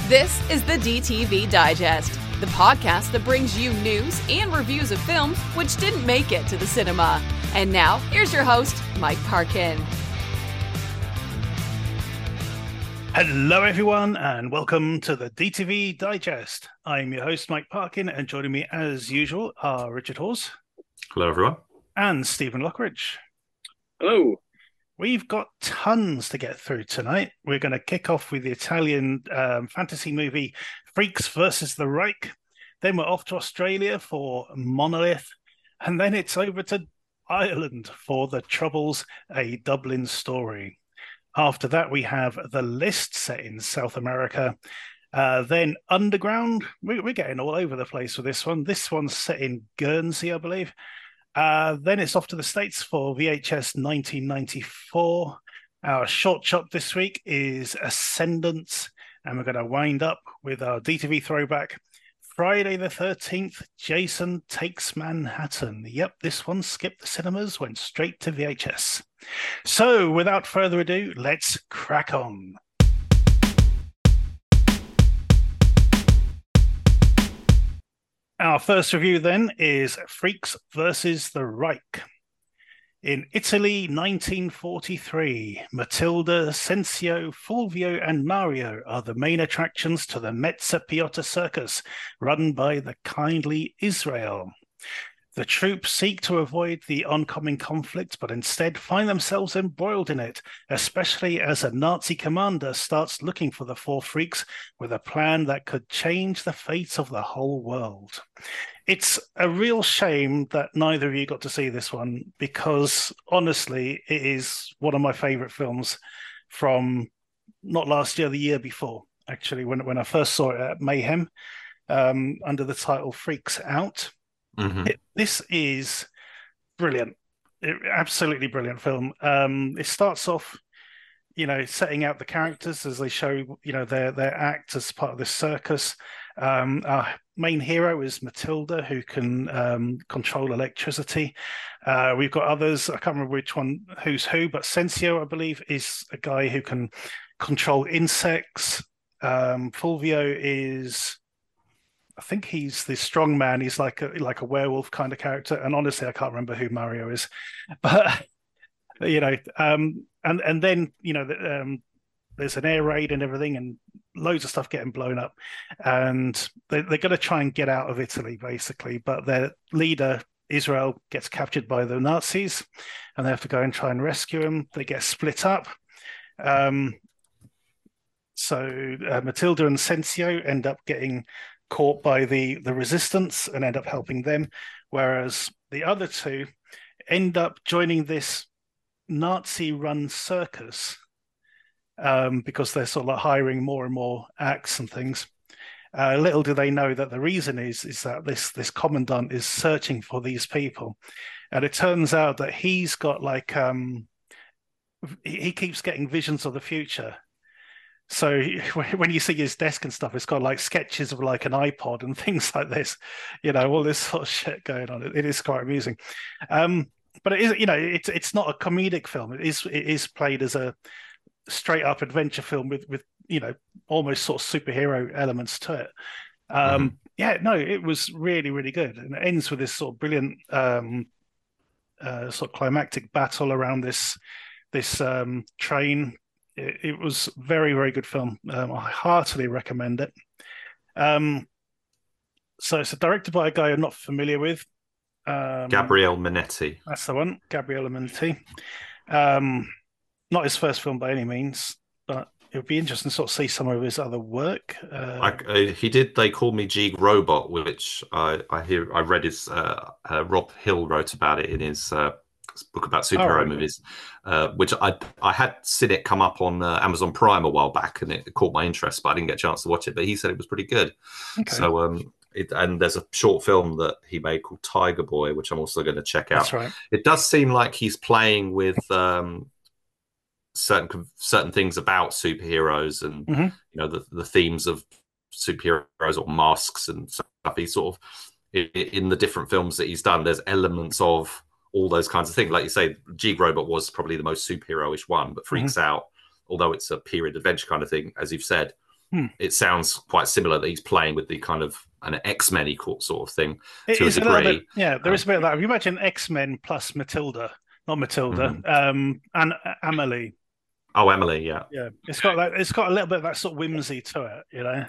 This is the DTV Digest, the podcast that brings you news and reviews of films which didn't make it to the cinema. And now, here's your host, Mike Parkin. Hello, everyone, and welcome to the DTV Digest. I'm your host, Mike Parkin, and joining me, as usual, are Richard Hawes. Hello, everyone. And Stephen Lockridge. Hello. We've got tons to get through tonight. We're going to kick off with the Italian fantasy movie Freaks versus the Reich. Then we're off to Australia for Monolith. And then it's over to Ireland for The Troubles, a Dublin Story. After that, we have The List set in South America. Then Underground. We're getting all over the place with this one. This one's set in Guernsey, I believe. Then it's off to the States for VHS 1994. Our short chop this week is Ascendance, and we're going to wind up with our DTV throwback, Friday the 13th, Jason Takes Manhattan. Yep, this one skipped the cinemas, went straight to VHS. So, without further ado, let's crack on. Our first review then is Freaks versus the Reich. In Italy, 1943, Matilda, Sensio, Fulvio, and Mario are the main attractions to the Mezza Piotta Circus, run by the kindly Israel. The troops seek to avoid the oncoming conflict, but instead find themselves embroiled in it, especially as a Nazi commander starts looking for the four freaks with a plan that could change the fate of the whole world. It's a real shame that neither of you got to see this one, because honestly, it is one of my favorite films from not last year, the year before, actually, when I first saw it at Mayhem, under the title Freaks Out. Mm-hmm. This is brilliant. Absolutely brilliant film. It starts off, setting out the characters as they show, their act as part of this circus. Our main hero is Matilda, who can control electricity. We've got others. I can't remember which one, who's who, but Sensio, I believe, is a guy who can control insects. Fulvio is, I think he's the strong man. He's like a werewolf kind of character. And honestly, I can't remember who Mario is. But, and then, there's an air raid and everything, and loads of stuff getting blown up. And they're going to try and get out of Italy, basically. But their leader, Israel, gets captured by the Nazis, and they have to go and try and rescue him. They get split up. So Matilda and Sensio end up getting caught by the resistance and end up helping them, whereas the other two end up joining this Nazi-run circus because they're sort of like hiring more and more acts and things. Little do they know that the reason is that this commandant is searching for these people, and it turns out that he's got he keeps getting visions of the future. So when you see his desk and stuff, it's got like sketches of like an iPod and things like this, all this sort of shit going on. It is quite amusing. But it is, it's not a comedic film. It is played as a straight up adventure film with almost sort of superhero elements to it. Yeah, no, it was really, really good. And it ends with this sort of brilliant sort of climactic battle around this train. It was very, very good film. I heartily recommend it. So it's directed by a guy I'm not familiar with. Gabriele Minetti. That's the one, Gabriele Minetti. Not his first film by any means, but it would be interesting to sort of see some of his other work. He did They Call Me Jeeg Robot, which I read his Rob Hill wrote about it in his book about superhero movies, which I had seen it come up on Amazon Prime a while back, and it caught my interest, but I didn't get a chance to watch it. But he said it was pretty good. Okay. So and there's a short film that he made called Tiger Boy, which I'm also going to check out. That's right. It does seem like he's playing with certain things about superheroes and the themes of superheroes or masks and stuff. He's sort of in the different films that he's done, there's elements of all those kinds of things. Like you say, Jeeg Robot was probably the most superhero-ish one, but Freaks Out, although it's a period adventure kind of thing, as you've said, it sounds quite similar that he's playing with the kind of an X-Men sort of thing It to a is a little bit, degree. yeah. There is a bit of that. If you imagine X-Men plus Matilda, not Matilda, and Amelie. Oh, Emily, yeah. Yeah, it's got that. It's got a little bit of that sort of whimsy to it, you know.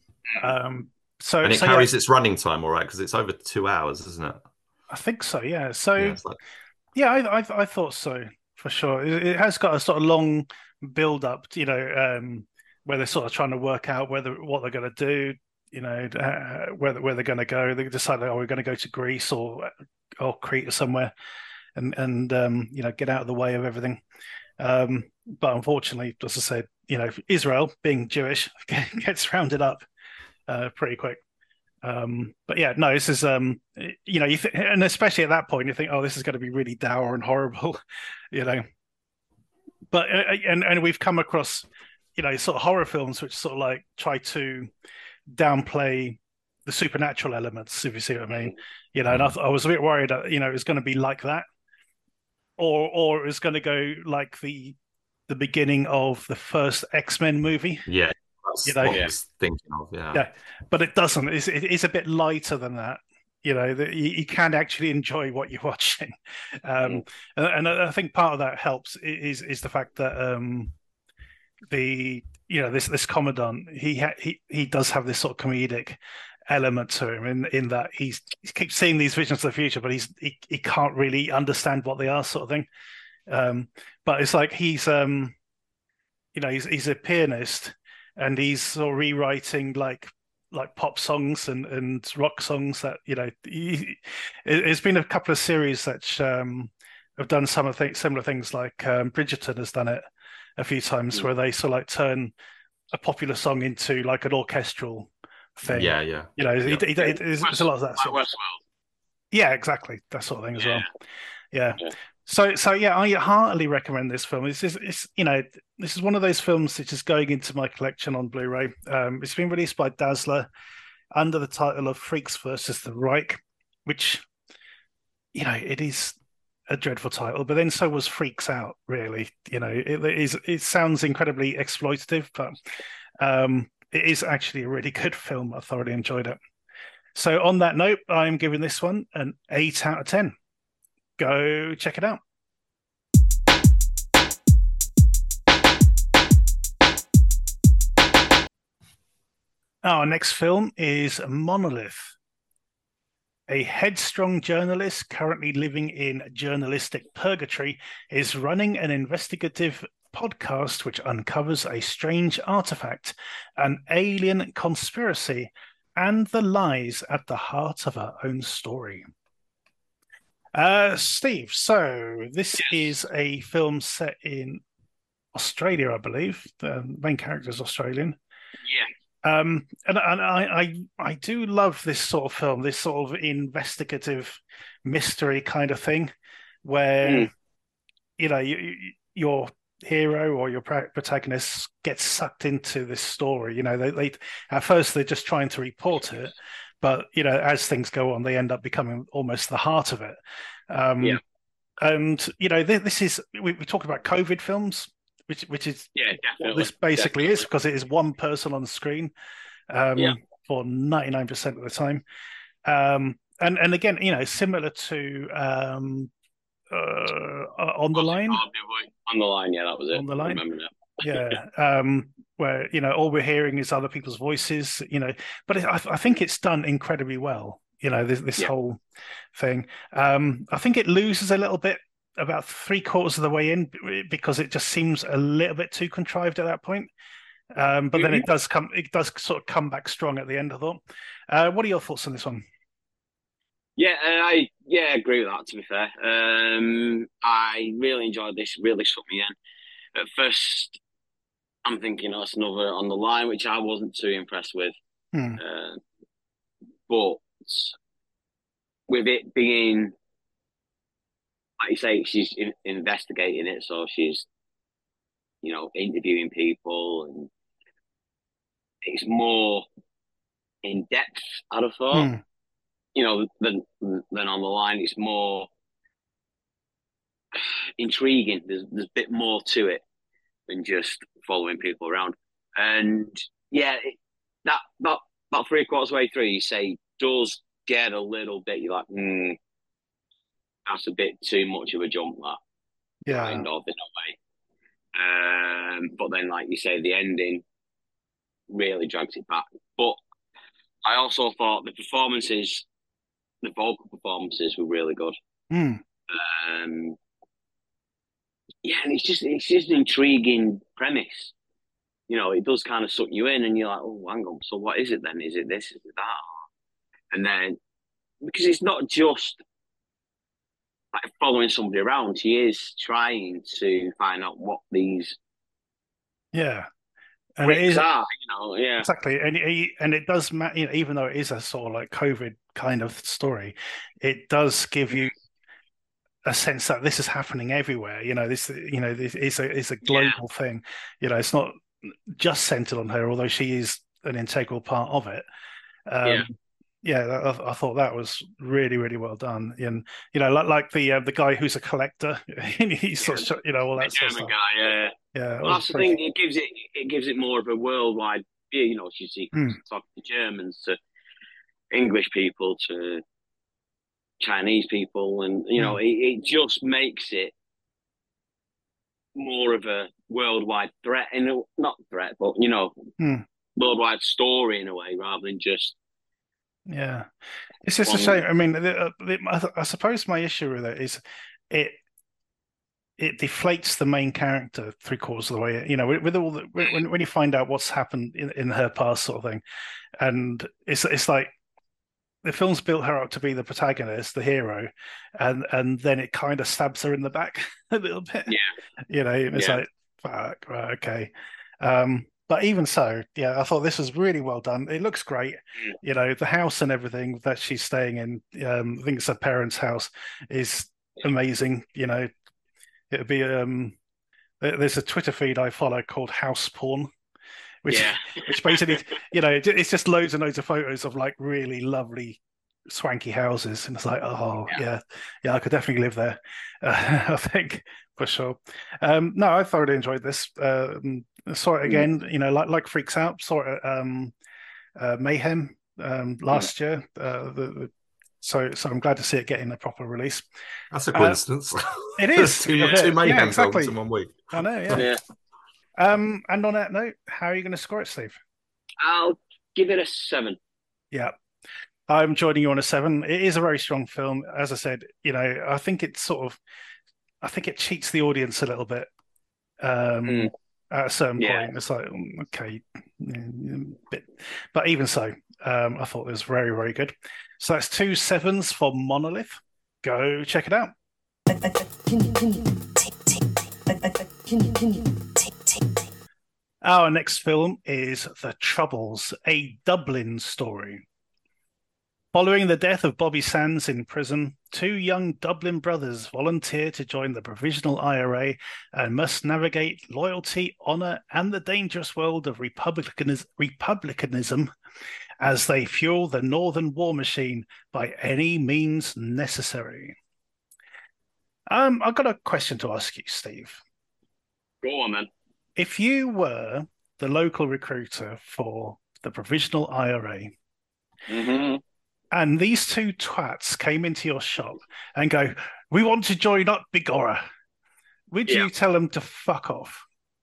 So and it so carries yeah, its running time all right because it's over 2 hours, isn't it? I think so. Yeah. So Yeah, it's like yeah, I thought so for sure. It has got a sort of long build up, you know, where they're sort of trying to work out what they're going to do, you know, where they're going to go. They decide, oh, we're going to go to Greece or Crete or somewhere, and you know, get out of the way of everything. But unfortunately, as I said, you know, Israel, being Jewish, gets rounded up pretty quick. But yeah, no, this is you know, and especially at that point, you think, oh, this is going to be really dour and horrible, you know. But and we've come across, you know, sort of horror films which sort of like try to downplay the supernatural elements, if you see what I mean, you know. And I was a bit worried that, you know, it was going to be like that, or it was going to go like the beginning of the first X-Men movie. yeah, that's You know, what I was thinking of. yeah, but it doesn't. It is a bit lighter than that. You know, that you can actually enjoy what you're watching, and I think part of that helps is the fact that the you know this commandant he does have this sort of comedic element to him in that he keeps seeing these visions of the future, but he can't really understand what they are, sort of thing. But it's like he's you know, he's a pianist and he's sort of rewriting like pop songs and rock songs that, you know, there's been a couple of series that have done some of similar things, like Bridgerton has done it a few times, where they sort of like turn a popular song into like an orchestral thing. Yeah, yeah. You know, yeah. it's a lot of that sort of, Westworld. yeah, exactly, that sort of thing as well. Yeah. Yeah. So yeah, I heartily recommend this film. It's you know, this is one of those films which is going into my collection on Blu-ray. It's been released by Dazzler under the title of Freaks versus the Reich, which, you know, it is a dreadful title, but then so was Freaks Out. Really, you know, it sounds incredibly exploitative, but it is actually a really good film. I thoroughly enjoyed it. So on that note, I'm giving this one an 8 out of 10. Go check it out. Our next film is Monolith. A headstrong journalist currently living in journalistic purgatory is running an investigative podcast which uncovers a strange artifact, an alien conspiracy, and the lies at the heart of her own story. Steve, so this is a film set in Australia, I believe. The main character is Australian. Yeah. And I do love this sort of film, this sort of investigative mystery kind of thing, where you know your hero or your protagonist gets sucked into this story. You know, they at first they're just trying to report it, but you know, as things go on, they end up becoming almost the heart of it. And you know, this is we talk about COVID films, which is definitely what this basically is, because it is one person on the screen for 99% of the time. And again, you know, similar to On the Line. On the Line, yeah, that was it. On the Line. I remember that. Yeah, where, you know, all we're hearing is other people's voices, you know, but I think it's done incredibly well, you know, this whole thing. I think it loses a little bit about 3/4 of the way in, because it just seems a little bit too contrived at that point. But then it does sort of come back strong at the end, I thought. What are your thoughts on this one? Yeah, I agree with that, to be fair. I really enjoyed this, really sucked me in. At first, I'm thinking, oh, it's another On the Line, which I wasn't too impressed with. But with it being, like you say, she's investigating it, so she's, you know, interviewing people, and it's more in depth, I'd have thought. You know, than On the Line. It's more intriguing. There's a bit more to it than just following people around. And yeah, that about three quarters way through, you say does get a little bit. You're like, that's a bit too much of a jump. That Yeah. kind of in a way. But then, like you say, the ending really drags it back. But I also thought the vocal performances were really good. Mm. Um, yeah, and it's just an intriguing premise. You know, it does kind of suck you in, and you're like, oh, hang on. So what is it then? Is it this? Is it that? And then because it's not just like following somebody around, she is trying to find out what these Yeah. And it pricks is are. Yeah, exactly, and it does matter, even though it is a sort of like COVID kind of story, it does give you a sense that this is happening everywhere. This is a yeah, global thing. It's not just centered on her, although she is an integral part of it. yeah. Um, yeah, I thought that was really, really well done. And like the guy who's a collector, he's Yeah, sort of, all the that sort of German stuff. guy. Yeah, Yeah, it well, was that's the very. thing. It gives it more of a worldwide view. You know, she Mm, talking to Germans, to English people, to Chinese people, and mm, it just makes it more of a worldwide threat, and not threat, but mm. worldwide story in a way, rather than just Yeah, it's just a one. shame. I mean, I suppose my issue with it is it it deflates the main character three quarters of the way. With all the when you find out what's happened in her past, sort of thing, and it's like the film's built her up to be the protagonist, the hero, and then it kind of stabs her in the back a little bit. Yeah, It's yeah, like, fuck, right, okay. But even so, yeah, I thought this was really well done. It looks great. The house and everything that she's staying in, I think it's her parents' house, is amazing. It'd be there's a Twitter feed I follow called House Porn, which yeah, which basically, it's just loads and loads of photos of like really lovely swanky houses, and it's like, oh yeah. yeah, yeah, I could definitely live there. I think for sure. No, I thoroughly enjoyed this. Saw it again, like Freaks Out. Saw it at Mayhem last year. So I'm glad to see it getting a proper release. That's a coincidence. It is two, a bit. two Yeah, Mayhem exactly. films in 1 week. I know. Yeah. Yeah. And on that note, how are you going to score it, Steve? I'll give it a 7. Yeah, I'm joining you on a 7. It is a very strong film. As I said, I think I think it cheats the audience a little bit. At a certain Yeah. point, it's like, okay, but even so, I thought it was very, very good. So that's 2 7s for Monolith. Go check it out. Our next film is The Troubles, a Dublin story. Following the death of Bobby Sands in prison, 2 young Dublin brothers volunteer to join the Provisional IRA and must navigate loyalty, honour, and the dangerous world of republicanism as they fuel the Northern war machine by any means necessary. I've got a question to ask you, Steve. Go on, then. If you were the local recruiter for the Provisional IRA, and these 2 twats came into your shop and go, "We want to join up, Bigorra," would you tell them to fuck off?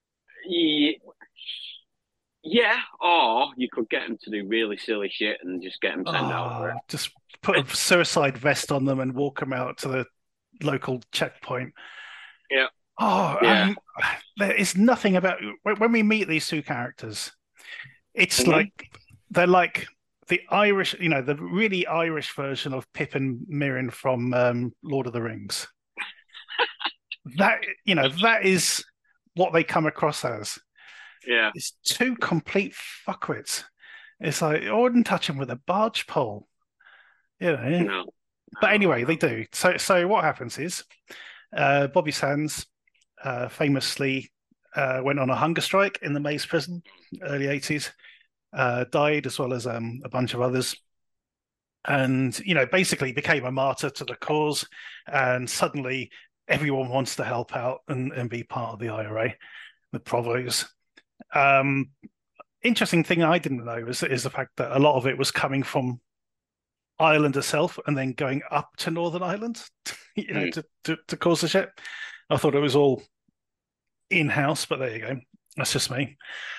Yeah, or you could get them to do really silly shit and just get them sent out for it. Just put a suicide vest on them and walk them out to the local checkpoint. Yeah. Oh, Yeah. There is nothing about when we meet these 2 characters. It's like they're like the Irish, the really Irish version of Pip and Mirren from Lord of the Rings. That is what they come across as. Yeah. It's 2 complete fuckwits. It's like, I wouldn't touch them with a barge pole. No. But anyway, they do. So what happens is Bobby Sands famously went on a hunger strike in the Maze prison, early 80s, died, as well as a bunch of others. And, basically became a martyr to the cause. And suddenly everyone wants to help out and be part of the IRA, the Provos. interesting thing I didn't know is the fact that a lot of it was coming from Ireland itself and then going up to Northern Ireland, to cause the shit. I thought it was all in-house, but there you go. That's just me.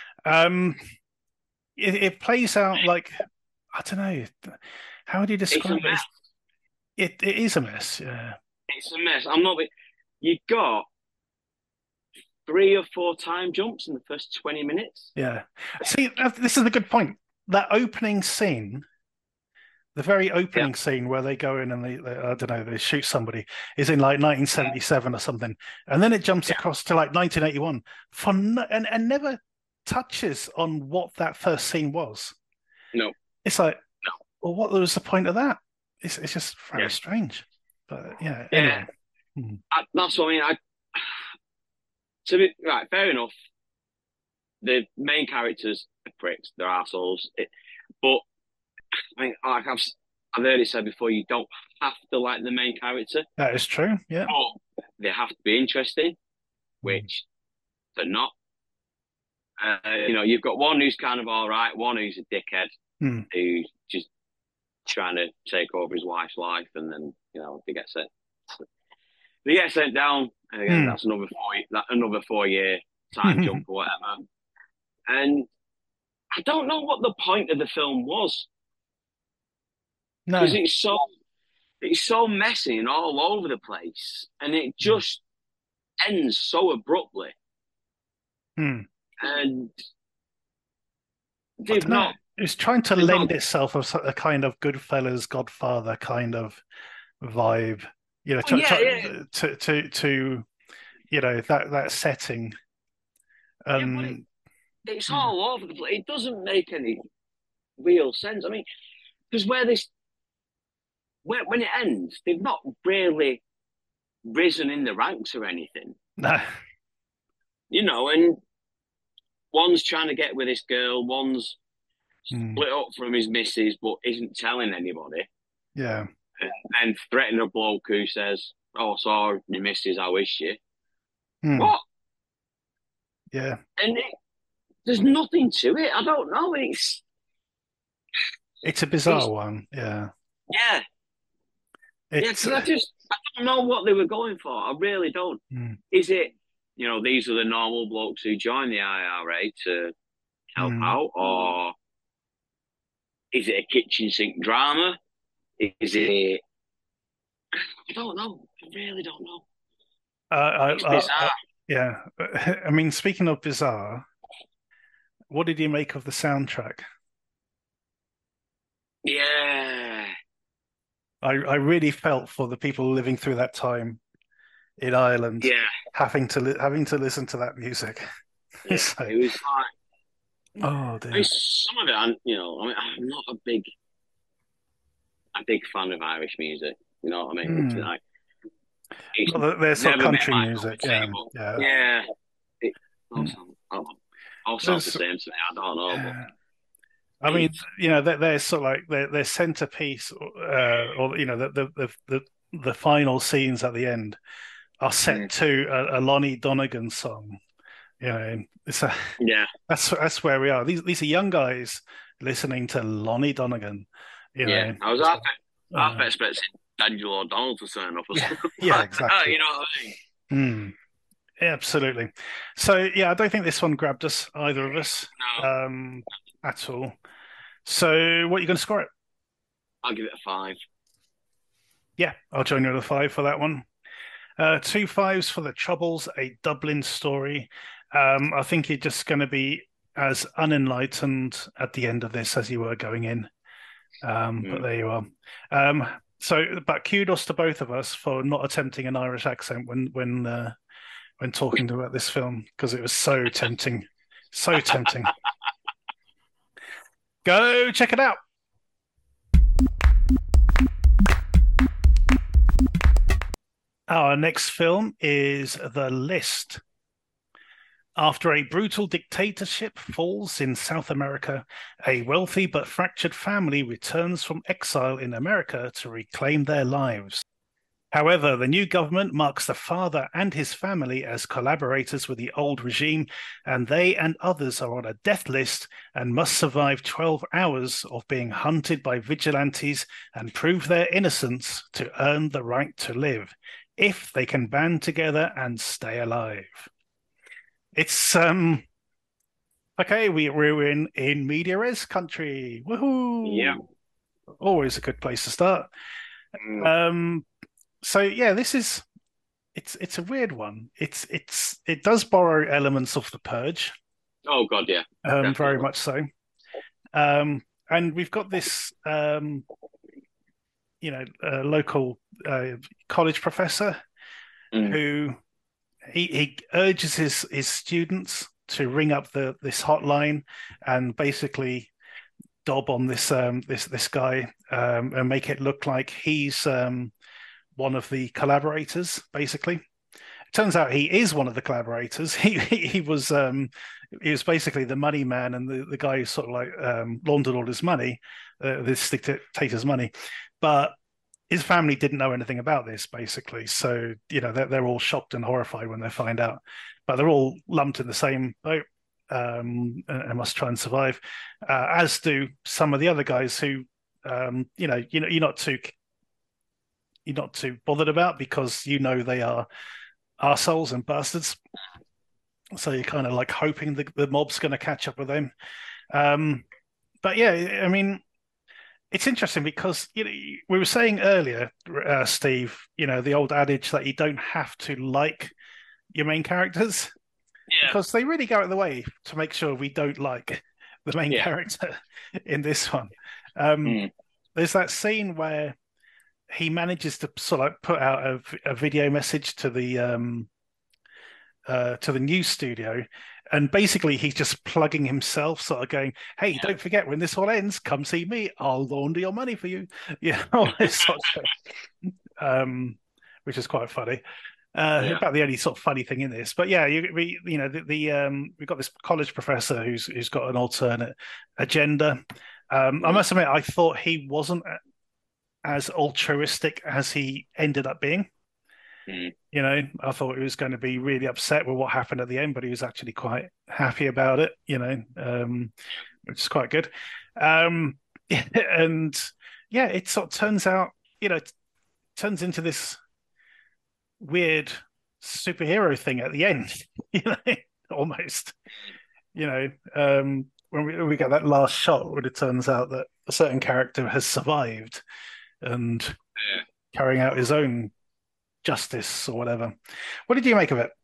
It plays out like, I don't know, how would you describe it? It is a mess, yeah. It's a mess. You got 3 or 4 time jumps in the first 20 minutes. Yeah. See, this is a good point. That opening scene, the very opening scene where they go in and they I don't know, they shoot somebody, is in like 1977 or something. And then it jumps across to like 1981 and never touches on what that first scene was. No. It's like, well, what was the point of that? It's just very strange. But anyway. That's what I mean. To be right, fair enough. The main characters are pricks; they're assholes. But I mean, like I've heard it said before, you don't have to like the main character. That is true. Yeah, but they have to be interesting, which they're not. You've got one who's kind of all right, one who's a dickhead, who's just trying to take over his wife's life, and then they get sent down. And again, that's another 4-year time jump or whatever. And I don't know what the point of the film was. No, because it's so messy and all over the place, and it just ends so abruptly. And they've not. It's trying to lend itself a kind of Goodfellas, Godfather kind of vibe. To that setting. It's all over the place. It doesn't make any real sense. I mean, because when it ends, they've not really risen in the ranks or anything. No. And one's trying to get with this girl, one's split up from his missus, but isn't telling anybody. Yeah. And then threatening a bloke who says, "Oh, sorry, your missus, I wish you." What? Yeah. And there's nothing to it. I don't know. It's a bizarre one. Yeah. Yeah. Because I don't know what they were going for. I really don't. Is it, these are the normal blokes who join the IRA to help out, or is it a kitchen sink drama? Is it? I don't know. I really don't know. It's bizarre. Yeah. I mean, speaking of bizarre, what did you make of the soundtrack? Yeah. I really felt for the people living through that time in Ireland. Yeah. Having to listen to that music. Yeah. So, it was like, oh dear. I mean, some of it, I'm not a big fan of Irish music. You know what I mean? There's some country music. Yeah. Also the same to me. I don't know. Yeah. I mean, they're sort of like their centerpiece, or the final scenes at the end are set to a Lonnie Donegan song. That's where we are. These are young guys listening to Lonnie Donegan. I was half expecting Daniel O'Donnell to turn up or something. Yeah, exactly. You know what I mean? Yeah, absolutely. So I don't think this one grabbed us, either of us, at all. So what are you going to score it? I'll give it a 5. Yeah, I'll join you with a 5 for that one. 2 5s for The Troubles, a Dublin story. I think you're just going to be as unenlightened at the end of this as you were going in. But there you are. But kudos to both of us for not attempting an Irish accent when talking about this film, because it was so tempting. So tempting. Go check it out. Our next film is The List. After a brutal dictatorship falls in South America, a wealthy but fractured family returns from exile in America to reclaim their lives. However, the new government marks the father and his family as collaborators with the old regime, and they and others are on a death list and must survive 12 hours of being hunted by vigilantes and prove their innocence to earn the right to live, if they can band together and stay alive. It's okay. We're in media res country. Woohoo! Yeah. Always a good place to start. So yeah, it's a weird one. It does borrow elements of The Purge. Oh God, yeah. Very much so. And we've got this local college professor who he urges his students to ring up this hotline and basically dob on this guy and make it look like he's one of the collaborators. Basically, it turns out he is one of the collaborators. He was basically the money man and the guy who sort of like laundered all his money, this dictator's money, but his family didn't know anything about this, basically. So, they're all shocked and horrified when they find out, but they're all lumped in the same boat and must try and survive, as do some of the other guys who, you're not too bothered about because they are arseholes and bastards. So you're kind of like hoping the mob's going to catch up with them. But yeah, I mean, it's interesting because we were saying earlier, Steve, the old adage that you don't have to like your main characters, because they really go out of the way to make sure we don't like the main character in this one. There's that scene where he manages to sort of like put out a video message to the news studio, and basically he's just plugging himself, sort of going, "Hey, don't forget, when this all ends, come see me. I'll launder your money for you." All this sort of stuff, which is quite funny. About the only sort of funny thing in this, but yeah, we've got this college professor who's got an alternate agenda. I must admit, I thought he wasn't as altruistic as he ended up being. I thought he was going to be really upset with what happened at the end, but he was actually quite happy about it, which is quite good. And yeah, it sort of turns out, it turns into this weird superhero thing at the end, almost, when we get that last shot where it turns out that a certain character has survived and carrying out his own justice or whatever. What did you make of it?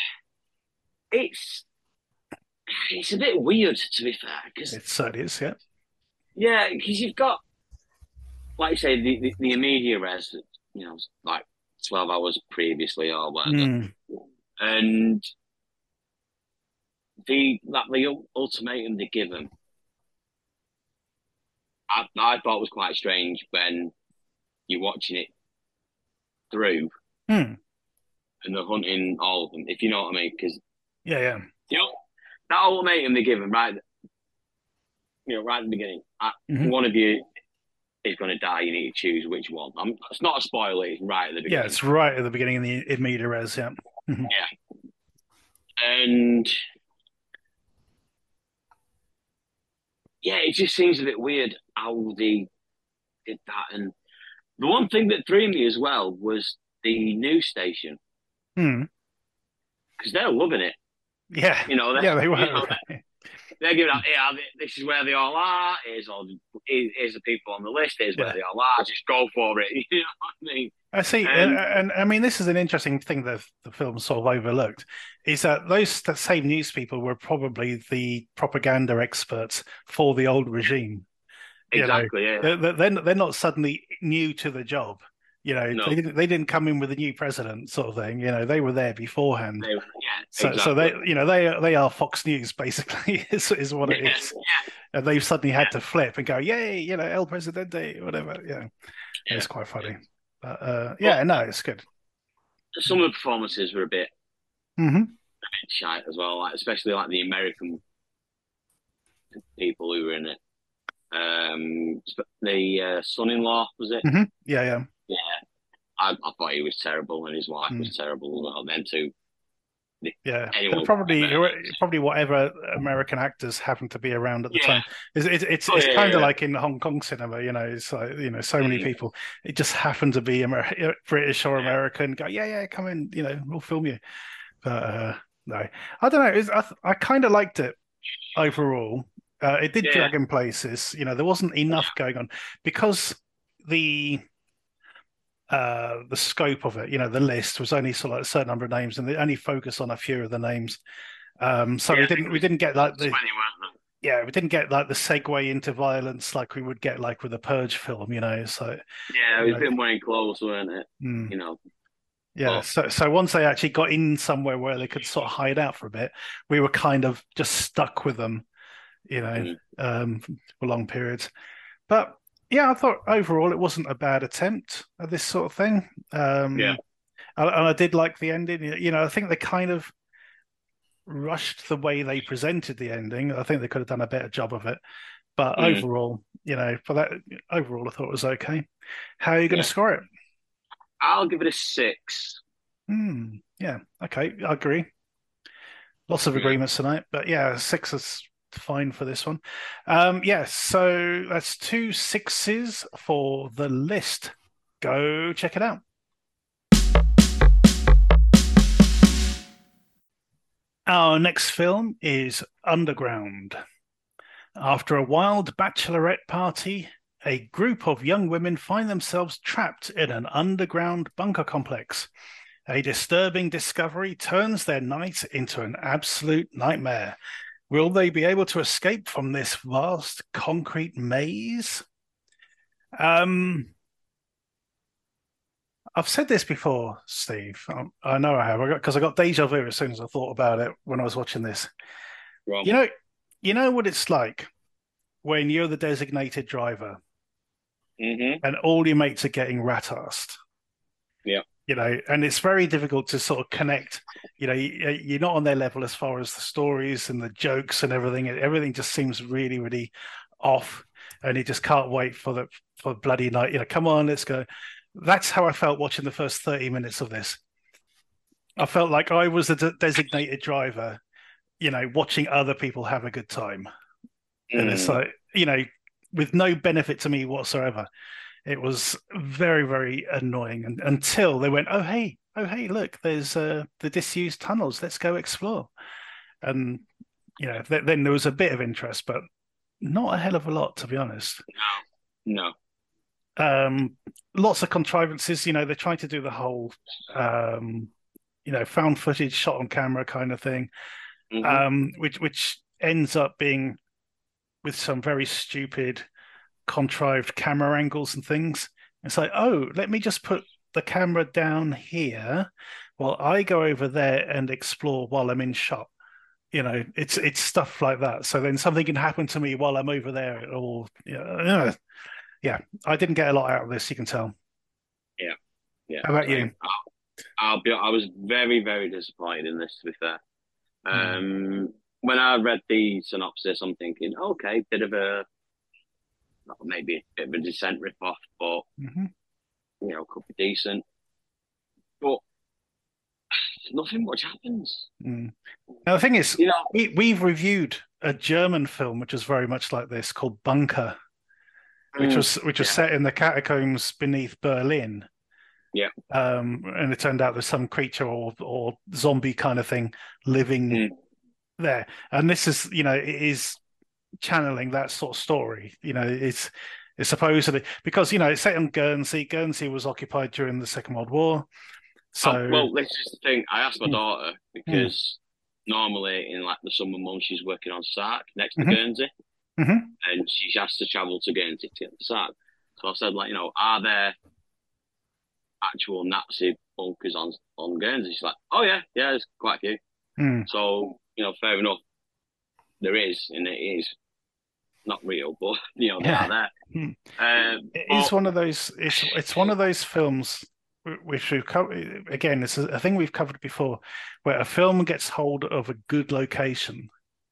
It's a bit weird, to be fair, because it certainly is, yeah, because you've got, like you say, the immediate res, like 12 hours previously or whatever, and the ultimatum they give him, I thought was quite strange when you're watching it through and they're hunting all of them, if you know what I mean. Because that ultimatum they give him right at the beginning, one of you is going to die. You need to choose which one. It's not a spoiler. It's right at the beginning. Yeah, it's right at the beginning in the media res. Yeah, and yeah, it just seems a bit weird how they did that. And the one thing that threw me as well was the news station, because they're loving it. Yeah, they were. They're giving out, this is where they all are. Here's the people on the list. Here's where they all are. Just go for it. You know what I mean? I see, and I mean, this is an interesting thing that the film sort of overlooked, is that those same news people were probably the propaganda experts for the old regime. Exactly. Yeah. They're not suddenly new to the job. No. They didn't come in with a new president sort of thing. They were there beforehand. Exactly. So they are Fox News basically is what it is. And they've suddenly had to flip and go, yay, El Presidente, whatever. It's quite funny. But it's good. Some of the performances were a bit shite as well, especially like the American people who were in it. The son-in-law, was it? Yeah. I thought he was terrible, and his wife was terrible as well. Them two. Yeah, Anyone probably whatever American actors happen to be around at the time. It's kind of like in Hong Kong cinema, it's like so many people. It just happened to be British or American. Go, come in, we'll film you. But no, I don't know. I kind of liked it overall. It did drag in places. There wasn't enough going on because the scope of it, the list was only sort of like a certain number of names, and they only focus on a few of the names. So we didn't get like the we didn't get like the segue into violence like we would get like with a Purge film, So it was a bit more enclosed, weren't it? Yeah. So once they actually got in somewhere where they could sort of hide out for a bit, we were kind of just stuck with them, for long periods. But yeah, I thought overall it wasn't a bad attempt at this sort of thing. And I did like the ending. I think they kind of rushed the way they presented the ending. I think they could have done a better job of it. But overall, for that, overall, I thought it was okay. How are you going to score it? I'll give it a 6. Yeah, okay, I agree. Lots of agreements tonight, but yeah, 6 is fine for this one. So that's 2 6s for the list. Go check it out. Our next film is Underground. After a wild bachelorette party, a group of young women find themselves trapped in an underground bunker complex. A disturbing discovery turns their night into an absolute nightmare. Will they be able to escape from this vast concrete maze? I've said this before, Steve. I know I have, because I got deja vu as soon as I thought about it when I was watching this. Wrong. You know what it's like when you're the designated driver, and all your mates are getting rat-assed. Yeah. And it's very difficult to sort of connect. You're not on their level as far as the stories and the jokes and everything. Everything just seems really, really off, and you just can't wait for bloody night. Come on, let's go. That's how I felt watching the first 30 minutes of this. I felt like I was the designated driver, watching other people have a good time. And it's like, with no benefit to me whatsoever. It was very, very annoying until they went, oh, hey, look, there's the disused tunnels. Let's go explore. And, then there was a bit of interest, but not a hell of a lot, to be honest. No. Lots of contrivances. They're trying to do the whole, found footage shot on camera kind of thing, which ends up being with some very stupid, contrived camera angles and things. It's like, oh, let me just put the camera down here while I go over there and explore while I'm in shot. It's stuff like that. So then something can happen to me while I'm over there, or yeah. I didn't get a lot out of this. You can tell. Yeah. How about you? I was very, very disappointed in this. To be fair, when I read the synopsis, I'm thinking, okay, maybe a bit of a Descent ripoff, but could be decent. But nothing much happens. Now the thing is, we've reviewed a German film which was very much like this, called Bunker, which was set in the catacombs beneath Berlin. Yeah. And it turned out there's some creature or zombie kind of thing living there. And this is, it is channeling that sort of story. It's supposedly, because, it's set on Guernsey. Guernsey was occupied during the Second World War. So, this is the thing. I asked my daughter, because normally in like the summer months she's working on Sark next to Guernsey. And she has to travel to Guernsey to get the Sark. So I said, are there actual Nazi bunkers on Guernsey? She's like, oh yeah, there's quite a few. So, fair enough, there is, and it is not real, but they are there. It's one of those. It's one of those films which we've covered. Again, it's a thing we've covered before, where a film gets hold of a good location,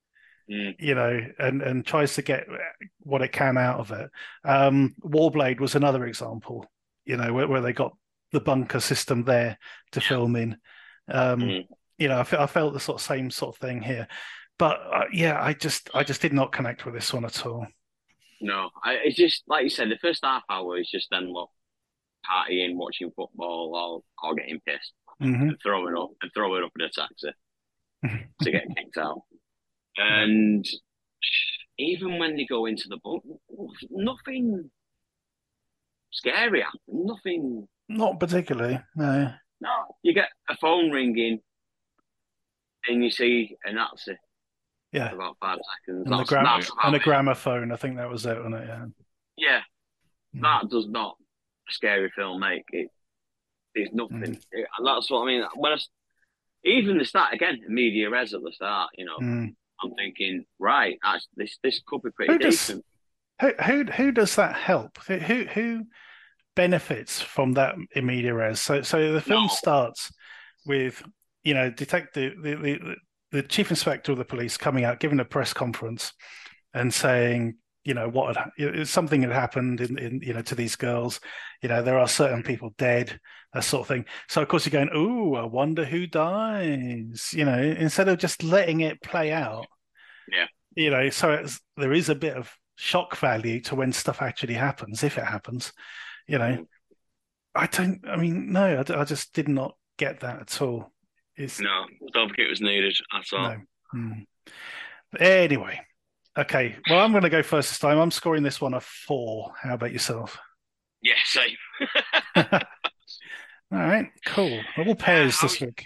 and tries to get what it can out of it. Warblade was another example, where they got the bunker system there to film in. You know, I felt the same sort of thing here, but I just did not connect with this one at all. No, it's just like you said. The first half hour is just them partying, watching football, or getting pissed and throwing up in a taxi to get kicked out. And even when they go into the boat, nothing scary happened. Nothing. Not particularly. No. No, you get a phone ringing, and you see a Nazi. Yeah. For about 5 seconds. And a gramophone. I think that was it, wasn't it? Yeah. Yeah. That does not a scary film make. There's nothing. And that's what I mean. Even the start again, media res at the start. You know, I'm thinking, right, this could be pretty decent. Who does that help? Who benefits from that in media res? So the film starts with, you know, the chief inspector of the police coming out, giving a press conference, and saying, you know, something had happened in you know, to these girls. You know, there are certain people dead, that sort of thing. So of course you're going, ooh, I wonder who dies. You know, instead of just letting it play out. Yeah. You know, so there is a bit of shock value to when stuff actually happens, if it happens. You know, I just did not get that at all. No, I don't think it was needed at all. No. Anyway, okay. Well, I'm going to go first this time. I'm scoring this one a 4. How about yourself? Yeah, same. All right, cool. All pairs this week.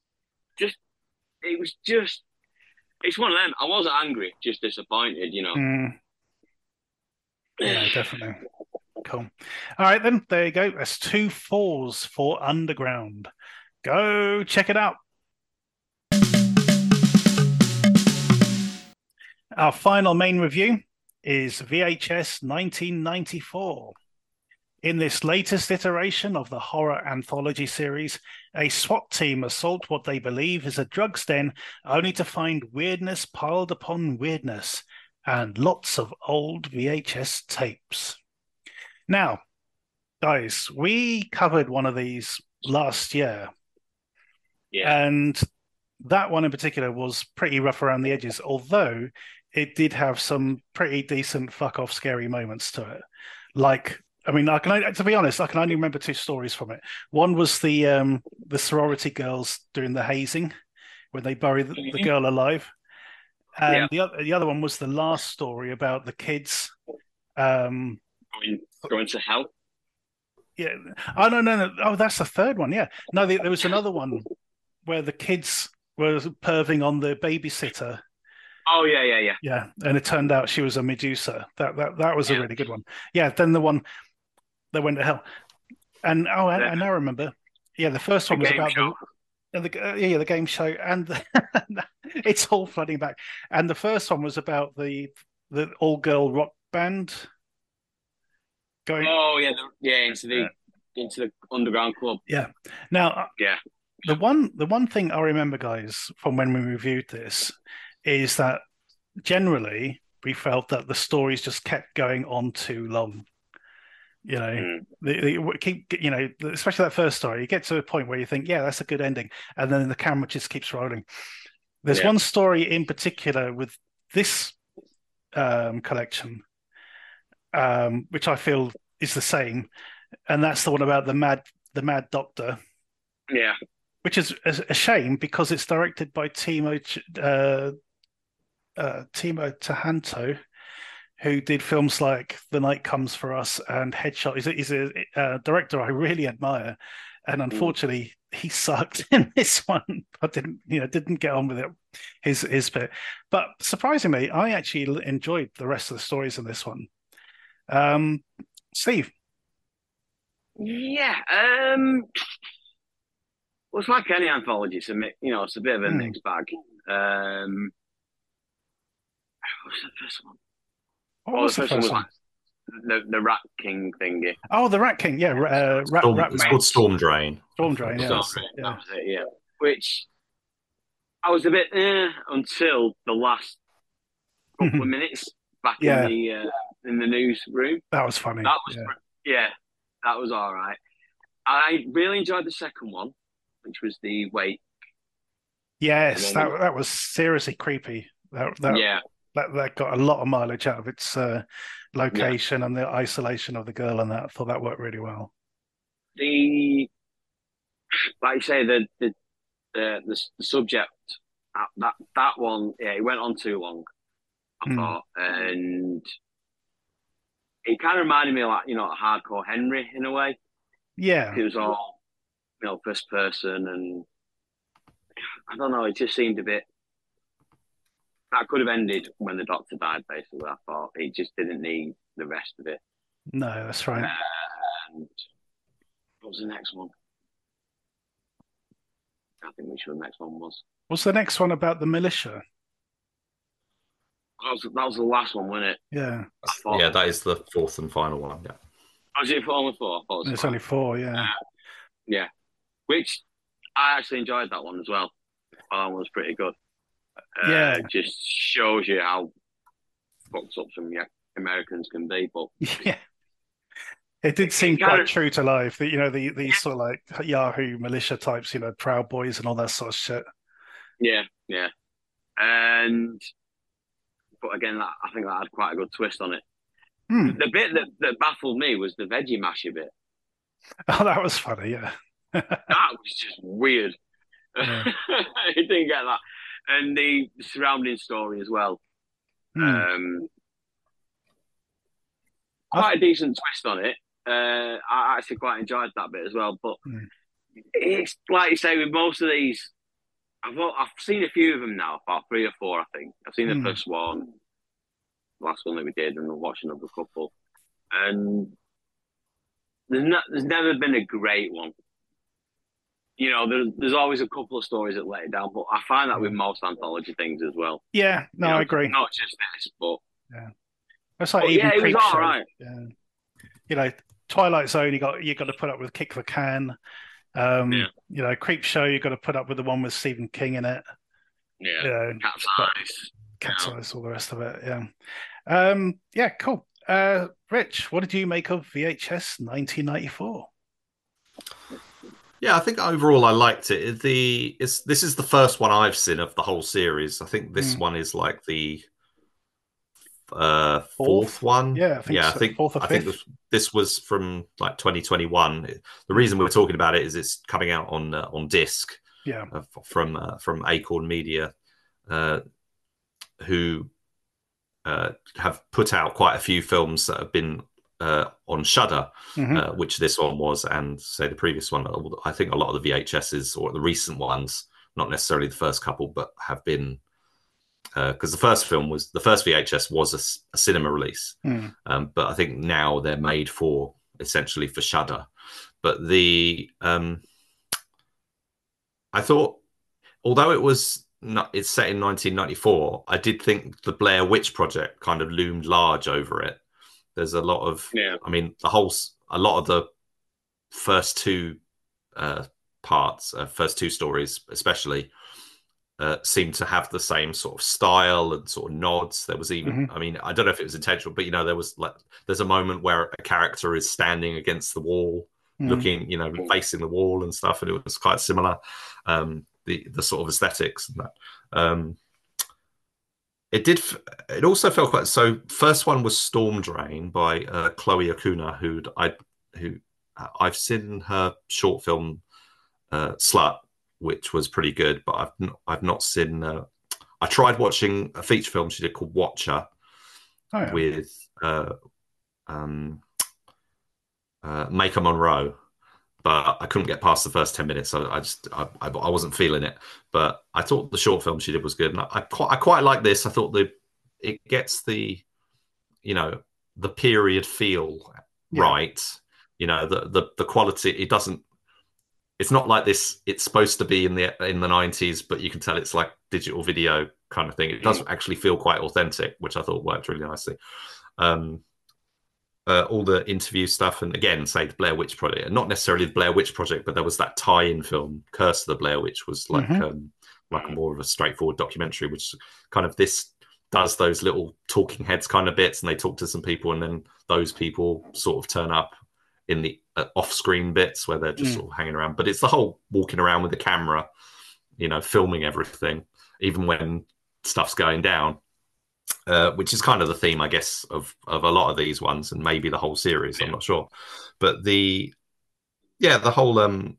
It's one of them. I wasn't angry, just disappointed, you know. Yeah, definitely. Cool. All right, then. There you go. That's 2 4s for Underground. Go check it out. Our final main review is VHS 1994. In this latest iteration of the horror anthology series, a SWAT team assault what they believe is a drugs den, only to find weirdness piled upon weirdness and lots of old VHS tapes. Now, guys, we covered one of these last year. Yeah. And that one in particular was pretty rough around the edges, although it did have some pretty decent fuck-off scary moments to it. Like, I mean, to be honest, I can only remember 2 stories from it. One was the sorority girls doing the hazing when they bury the girl alive. And the other one was the last story about the kids going to hell. Yeah. Oh, no. Oh, that's the third one. Yeah. No, there was another one where the kids were perving on the babysitter. Oh, yeah. Yeah, and it turned out she was a Medusa. That was a really good one. Yeah, then the one that went to hell. And I now remember. Yeah, the first one was about the game show, and it's all flooding back. And the first one was about the all-girl rock band going. Oh yeah, into the underground club. Yeah. Now, yeah. The one thing I remember, guys, from when we reviewed this, is that generally we felt that the stories just kept going on too long. You know, they keep, you know, especially that first story, you get to a point where you think, yeah, that's a good ending, and then the camera just keeps rolling. There's one story in particular with this collection, which I feel is the same, and that's the one about the mad doctor. Yeah. Which is a shame because it's directed by Timo Tahanto, who did films like The Night Comes for Us and Headshot. He's a director I really admire, and unfortunately he sucked in this one. I didn't get on with it, his bit. But surprisingly, I actually enjoyed the rest of the stories in this one. Steve. Yeah. Well, it's like any anthology. It's a bit of a mixed bag. What's the first one? What was the first one? The Rat King thingy. Oh, the Rat King, yeah. It's called Storm Drain. Storm Drain, yeah. That was it, yeah. Which I was a bit until the last couple of minutes back in the newsroom. That was funny. That was that was all right. I really enjoyed the second one, which was the Wake. Yes, that was seriously creepy. That Yeah, that got a lot of mileage out of its location and the isolation of the girl, and that I thought that worked really well. Like you say, the subject that one, yeah, it went on too long, I thought, and it kind of reminded me of, like, Hardcore Henry in a way. Yeah, It was all, first person, and I don't know, it just seemed a bit. That could have ended when the doctor died, basically. I thought it just didn't need the rest of it. no, that's right. And what was the next one? I think which one the next one was. What's the next one about the militia? That was the last one, wasn't it? Yeah. Yeah, that is the fourth and final one. Yeah. Was it only four? I thought it was It's five. only 4, yeah. Yeah. Which I actually enjoyed that one as well. That one was pretty good. Yeah. It just shows you how fucked up some Americans can be. But Yeah. It did seem quite true to life. That these sort of like Yahoo militia types, Proud Boys and all that sort of shit. Yeah. But again, I think that had quite a good twist on it. The bit that baffled me was the veggie masher bit. Oh, that was funny, yeah. That was just weird. Yeah. I didn't get that. And the surrounding story as well. Quite a decent twist on it. I actually quite enjoyed that bit as well. But it's like you say, with most of these, I've seen a few of them now, about 3 or 4, I think. I've seen the first one, the last one that we did, and we're watching another couple. And there's never been a great one. There's always a couple of stories that let it down, but I find that with most anthology things as well. Yeah, no, I agree. Not just this, but yeah, that's like even it was all right. Yeah, Twilight Zone, you got to put up with Kick the Can. Creep Show, you got to put up with the one with Stephen King in it. Yeah, Cat's Eyes, all the rest of it. Yeah, cool. Rich, what did you make of VHS 1994? Yeah, I think overall I liked it. This is the first one I've seen of the whole series. I think this one is like the fourth one. Yeah, I think fourth or fifth. I think this was from like 2021. The reason we're talking about it is it's coming out on disc. Yeah, from Acorn Media, who have put out quite a few films that have been on Shudder, which this one was, and say the previous one. I think a lot of the VHSs or the recent ones, not necessarily the first couple, but have been because the first VHS was a cinema release, but I think now they're made essentially for Shudder. But I thought, although it's set in 1994, I did think the Blair Witch Project kind of loomed large over it. There's a lot of, I mean, a lot of the first two first two stories especially, seem to have the same sort of style and sort of nods. There was even, I mean, I don't know if it was intentional, but there's a moment where a character is standing against the wall, looking, facing the wall and stuff, and it was quite similar. The sort of aesthetics and that. It also felt quite. So first one was Storm Drain by Chloe Acuna, who I've seen her short film Slut, which was pretty good, but I've not seen. I tried watching a feature film she did called Watcher with Maker Monroe, but I couldn't get past the first 10 minutes. So I wasn't feeling it. But I thought the short film she did was good, and I quite like this. I thought it gets the period feel right. The quality. It doesn't. It's not like this. It's supposed to be in the 90s, but you can tell it's like digital video kind of thing. It does actually feel quite authentic, which I thought worked really nicely. All the interview stuff, and again, say the Blair Witch Project, not necessarily the Blair Witch Project, but there was that tie-in film, Curse of the Blair Witch, was like like more of a straightforward documentary, which kind of this does those little talking heads kind of bits, and they talk to some people, and then those people sort of turn up in off-screen bits where they're just sort of hanging around. But it's the whole walking around with the camera, filming everything, even when stuff's going down, which is kind of the theme, I guess, of a lot of these ones, and maybe the whole series. I'm not sure, but the whole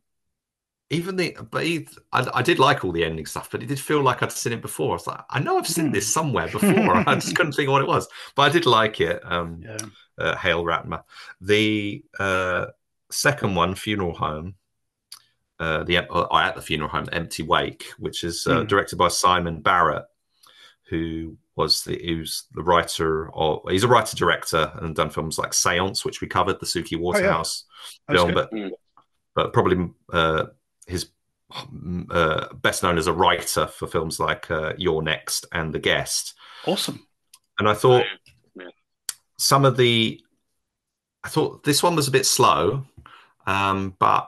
I did like all the ending stuff, but it did feel like I'd seen it before. I was like, I know I've seen this somewhere before. I just couldn't think of what it was, but I did like it. Hail Ratma. The second one, Funeral Home, at the Funeral Home, Empty Wake, which is directed by Simon Barrett, who's the writer, or he's a writer director and done films like Seance, which we covered, the Suki Waterhouse film, but probably his best known as a writer for films like You're Next and The Guest. Awesome. And I thought I thought this one was a bit slow, but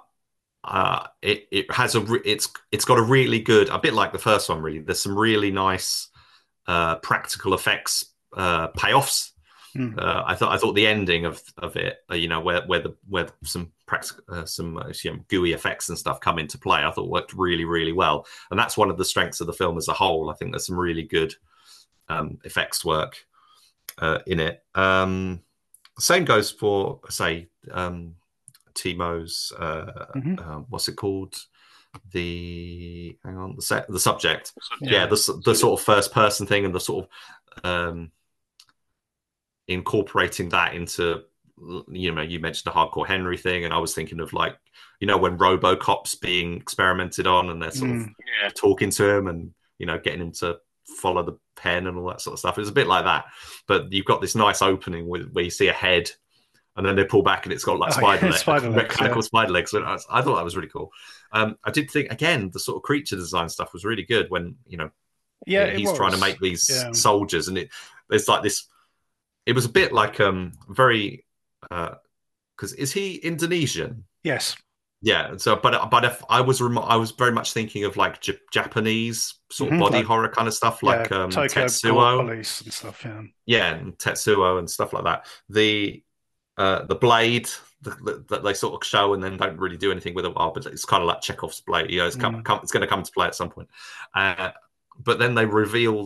it's got a really good, a bit like the first one, really. There's some really nice practical effects payoffs. I thought the ending of it, where some practical, some gooey effects and stuff come into play, I thought worked really, really well. And that's one of the strengths of the film as a whole. I think there's some really good effects work in it. Same goes for, say, Timo's what's it called? The subject. The sort of first person thing, and the sort of incorporating that into, you mentioned the Hardcore Henry thing, and I was thinking of, like, when RoboCop's being experimented on, and they're sort of talking to him and getting him to follow the pen and all that sort of stuff. It was a bit like that, but you've got this nice opening where you see a head, and then they pull back and it's got like mechanical spider legs. So I thought that was really cool. I did think, again, the sort of creature design stuff was really good when he's trying to make these soldiers, and there's like this. It was a bit like very because is he Indonesian? Yes. Yeah. So, but if I was very much thinking of like Japanese sort of body horror kind of stuff, like Tetsuo Police and stuff. And Tetsuo and stuff like that. The blade that they sort of show and then don't really do anything with it. But it's kind of like Chekhov's blade. It's going to come to play at some point. But then they reveal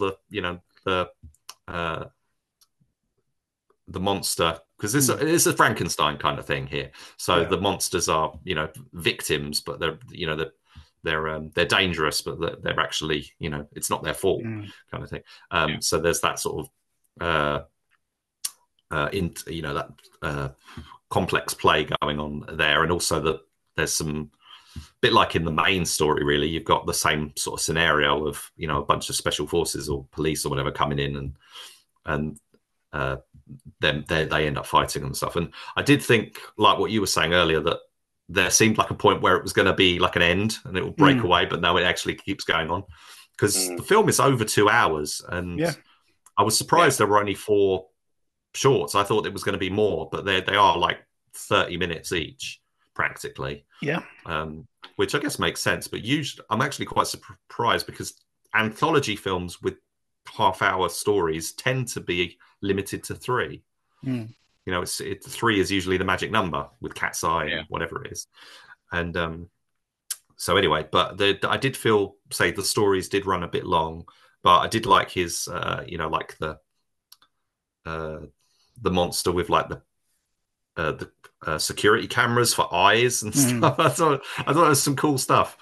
the monster, because it's a Frankenstein kind of thing here. So the monsters are victims, but they're dangerous, but they're actually it's not their fault kind of thing. So there's that sort of that complex play going on there, and also there's some bit like in the main story, really. You've got the same sort of scenario of a bunch of special forces or police or whatever coming in, and then they end up fighting and stuff. And I did think, like what you were saying earlier, that there seemed like a point where it was going to be like an end and it will break away, but no, it actually keeps going on, because the film is over 2 hours, and I was surprised there were only 4 shorts. I thought it was going to be more, but they are like 30 minutes each practically. Which I guess makes sense, but usually I'm actually quite surprised, because anthology films with half-hour stories tend to be limited to 3. It's 3 is usually the magic number with Cat's Eye and whatever it is. And so anyway, but I did feel, say, the stories did run a bit long, but I did like his like the monster with like the security cameras for eyes and stuff. I thought it was some cool stuff.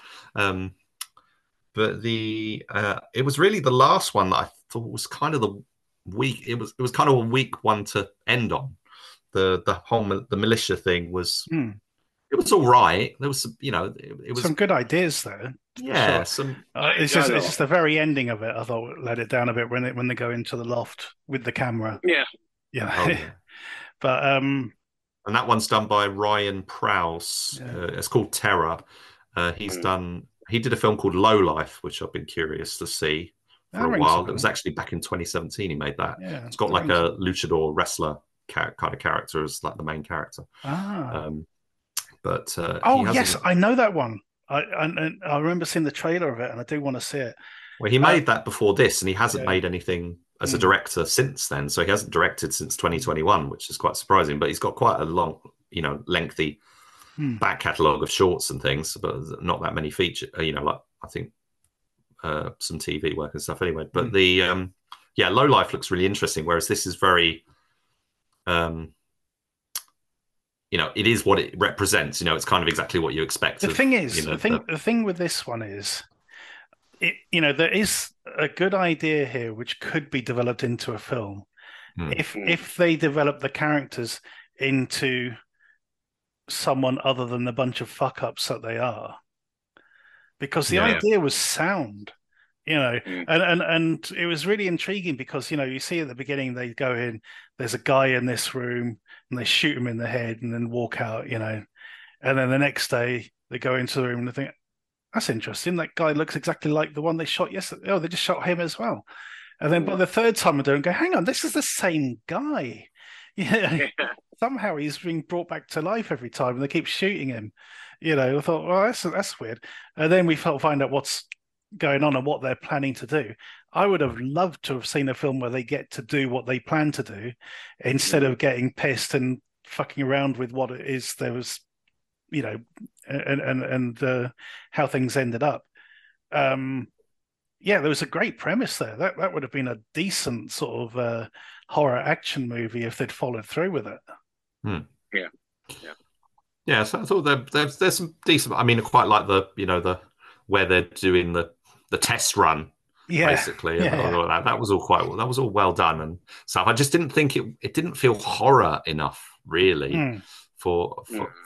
But it was really the last one that I thought was kind of the weak. It was kind of a weak one to end on. The militia thing was. It was all right. There was some, it was some good ideas there. Yeah, sure. It's just the very ending of it, I thought, let it down a bit when they go into the loft with the camera. Yeah. But and that one's done by Ryan Prowse. It's called Terror. He did a film called Low Life, which I've been curious to see for a while. It was actually back in 2017 he made that. Yeah, it's got like a luchador wrestler kind of character as like the main character. But yes, I know that one. I remember seeing the trailer of it, and I do want to see it. Well, he made that before this, and he hasn't made anything as a director since then. So he hasn't directed since 2021, which is quite surprising. But he's got quite a long, lengthy back catalogue of shorts and things, but not that many feature. Like I think some TV work and stuff anyway. But the Low Life looks really interesting, whereas this is very it is what it represents. It's kind of exactly what you expect. The thing is, the thing with this one is, there is a good idea here which could be developed into a film if they develop the characters into someone other than the bunch of fuck ups that they are, because the idea was sound. And it was really intriguing because you see at the beginning they go in, there's a guy in this room and they shoot him in the head and then walk out, and then the next day they go into the room and they think, that's interesting, that guy looks exactly like the one they shot yesterday. Oh, they just shot him as well. And then by the third time they don't go, hang on, this is the same guy. Somehow he's being brought back to life every time and they keep shooting him. I thought, well, that's weird. And then we find out what's going on and what they're planning to do. I would have loved to have seen a film where they get to do what they plan to do instead of getting pissed and fucking around with what it is there was, and how things ended up. There was a great premise there. That would have been a decent sort of horror action movie if they'd followed through with it. Yeah. So I thought there's some decent. I mean, I quite like the where they're doing the test run, basically. That was all well done and stuff. I just didn't think it didn't feel horror enough, really, for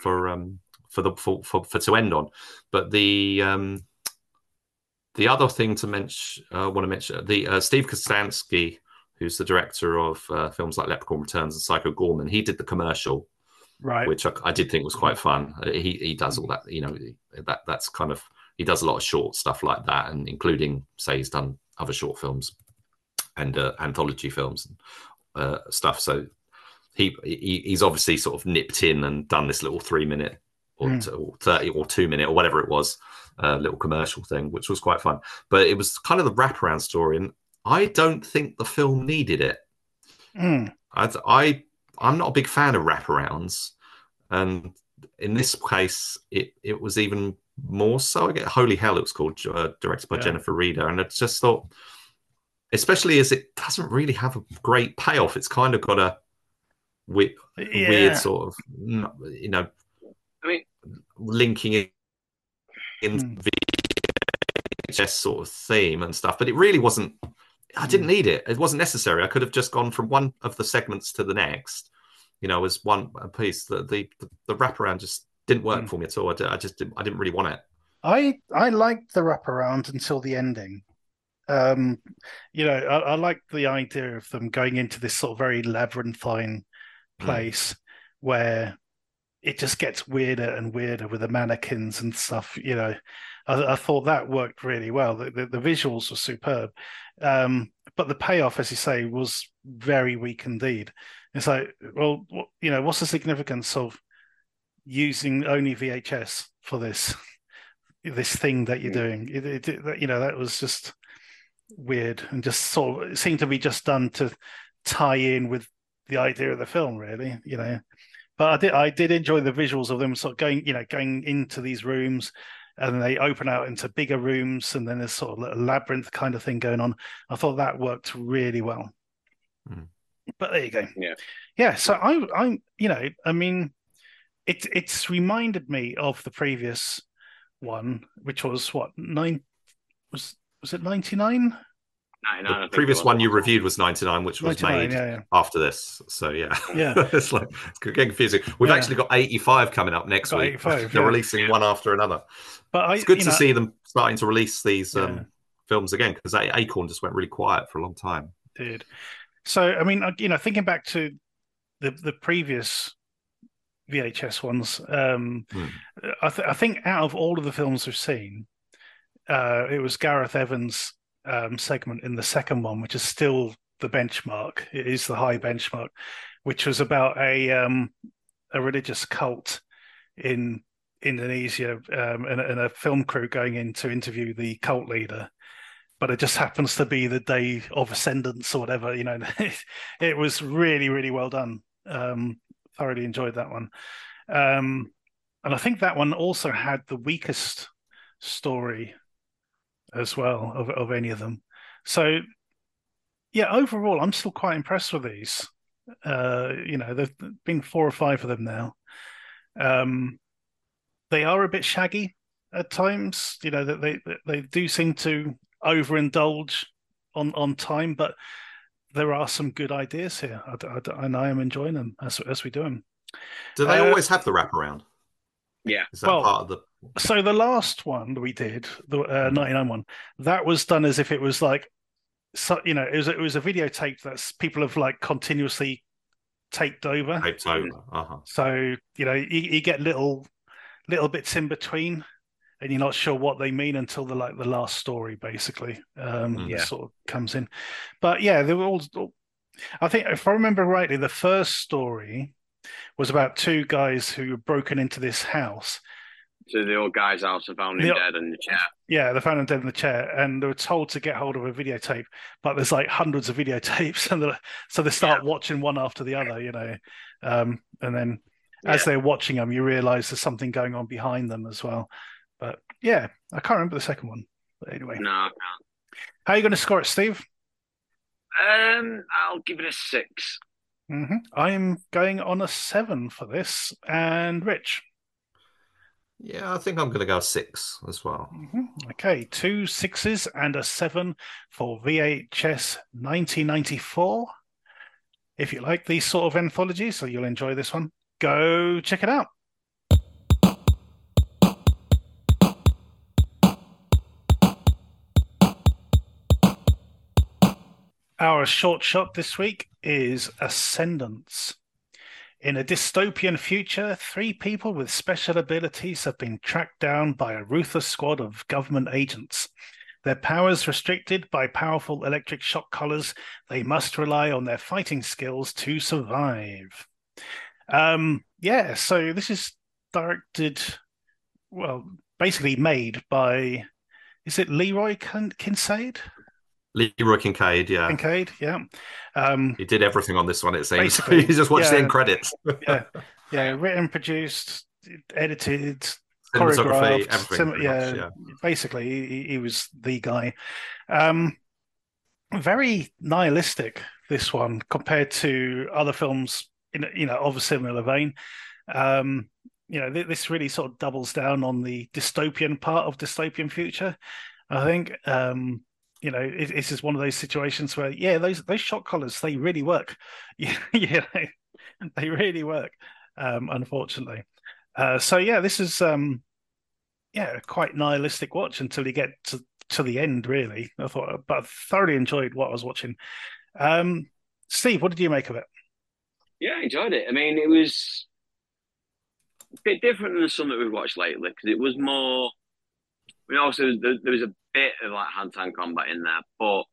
to end on. But the other thing to mention, I want to mention the Steve Kostanski, who's the director of films like Leprechaun Returns and Psycho Gorman. He did the commercial, right? Which I did think was quite fun. He does all that, that's kind of. He does a lot of short stuff like that, and including, say, he's done other short films and anthology films and stuff. So he's obviously sort of nipped in and done this little 3-minute or 30 or 2-minute or whatever it was, little commercial thing, which was quite fun. But it was kind of the wraparound story, and I don't think the film needed it. I'm not a big fan of wraparounds, and in this case, it was even more so. I get Holy Hell, it was called, directed by Jennifer Reeder, and I just thought, especially as it doesn't really have a great payoff, it's kind of got a weird sort of, I mean, linking in VHS sort of theme and stuff, but it really wasn't. I didn't need it. It wasn't necessary. I could have just gone from one of the segments to the next, as one piece. The wraparound just didn't work for me at all. I didn't really want it. I liked the wraparound until the ending. I liked the idea of them going into this sort of very labyrinthine place where it just gets weirder and weirder with the mannequins and stuff. I thought that worked really well. The visuals were superb, but the payoff, as you say, was very weak indeed. It's like, well, what's the significance of using only VHS for this thing that you're doing? That was just weird and just sort of, it seemed to be just done to tie in with the idea of the film, really. But I did enjoy the visuals of them sort of going into these rooms, and then they open out into bigger rooms, and then there's sort of a labyrinth kind of thing going on. I thought that worked really well. But there you go. Yeah. So I mean, it's reminded me of the previous one, which was what, was it 99? The previous one you reviewed was 99, which was made after this. So it's like it's getting confusing. We've actually got 85 coming up next week. They're releasing one after another. But it's good to see them starting to release these films again, because Acorn just went really quiet for a long time. Did. So I mean, thinking back to the previous VHS ones, I think out of all of the films we've seen, it was Gareth Evans' segment in the second one, which is still the benchmark. It is the high benchmark, which was about a religious cult in Indonesia, and a film crew going in to interview the cult leader. But it just happens to be the day of Ascendance or whatever. It was really, really well done. Thoroughly enjoyed that one. And I think that one also had the weakest story as well of any of them. So yeah, overall, I'm still quite impressed with these. There've been 4 or 5 of them now. They are a bit shaggy at times. That they do seem to overindulge on time, but there are some good ideas here, and I am enjoying them as we do them. Do they always have the wraparound? Yeah. Is that part of the? So the last one that we did, the 99 one, that was done as if it was like, so it was a videotape that people have like continuously taped over. Taped over. Uh-huh. So you get little bits in between, and you're not sure what they mean until the last story basically sort of comes in. But yeah, they were all. I think if I remember rightly, the first story was about 2 guys who were broken into this house. So the old guy's house and found him dead in the chair. Yeah, they found him dead in the chair, and they were told to get hold of a videotape, but there's like hundreds of videotapes, and so they start watching one after the other, and then as they're watching them, you realise there's something going on behind them as well. But yeah, I can't remember the second one. But anyway, no, I can't. How are you going to score it, Steve? I'll give it a 6. Mm-hmm. I'm going on a 7 for this, and Rich. Yeah, I think I'm going to go 6 as well. Mm-hmm. Okay, 2 6s and a 7 for VHS 1994. If you like these sort of anthologies, so you'll enjoy this one, go check it out. Our short shot this week is Ascendance. In a dystopian future, 3 people with special abilities have been tracked down by a ruthless squad of government agents. Their powers restricted by powerful electric shock collars, they must rely on their fighting skills to survive. So this is directed, basically made by, is it Leroy Kincaid? Leroy Kincaid, yeah. Kincaid, yeah. He did everything on this one, it seems. He just watched the end credits. Written, produced, edited, cinematography, everything. Yeah. Basically, he was the guy. Very nihilistic, this one, compared to other films of a similar vein. This really sort of doubles down on the dystopian part of dystopian future. I think it's just one of those situations where, those shock collars, they really work. They really work, unfortunately. This is quite nihilistic watch until you get to the end, really. But I thoroughly enjoyed what I was watching. Steve, what did you make of it? Yeah, I enjoyed it. I mean, it was a bit different than some that we've watched lately, because it was more. Also there was a bit of like hand-to-hand combat in there, but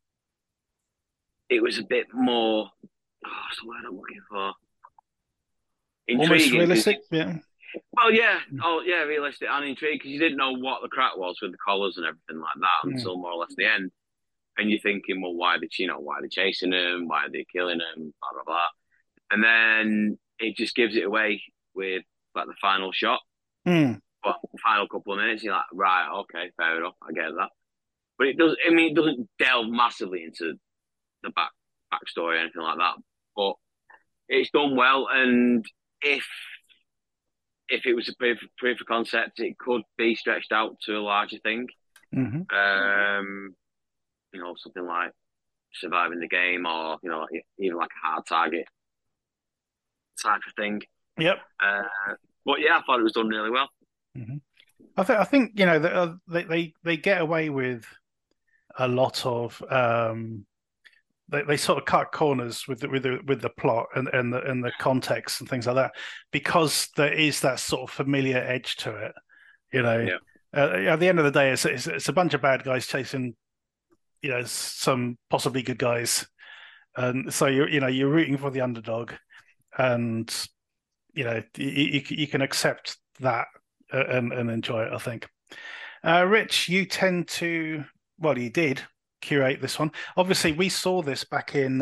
it was a bit more. What's the word I'm looking for? Intriguing. Almost realistic, yeah. Well, yeah. Oh, yeah, realistic and intriguing, because you didn't know what the crack was with the collars and everything like that until more or less the end. And you're thinking, well, why are they chasing him? Why are they killing him? Blah, blah, blah. And then it just gives it away with like the final shot. But the final couple of minutes, you're like, right, okay, fair enough, I get that. But it doesn't delve massively into the backstory or anything like that. But it's done well, and if it was a proof of concept, it could be stretched out to a larger thing. Mm-hmm. Something like surviving the game, or even like a hard target type of thing. Yep. But yeah, I thought it was done really well. Mm-hmm. I think they get away with a lot of they sort of cut corners with the plot and the context and things like that, because there is that sort of familiar edge to it. At the end of the day, it's a bunch of bad guys chasing some possibly good guys, and so you're rooting for the underdog, and you can accept that and enjoy it, I think. Rich, you tend to, you did curate this one. Obviously, we saw this back in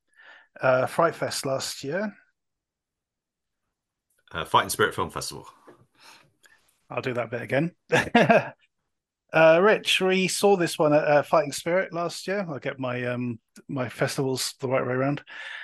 Fright Fest last year. Fighting Spirit Film Festival. I'll do that bit again. Rich, we saw this one at Fighting Spirit last year. I'll get my festivals the right way around.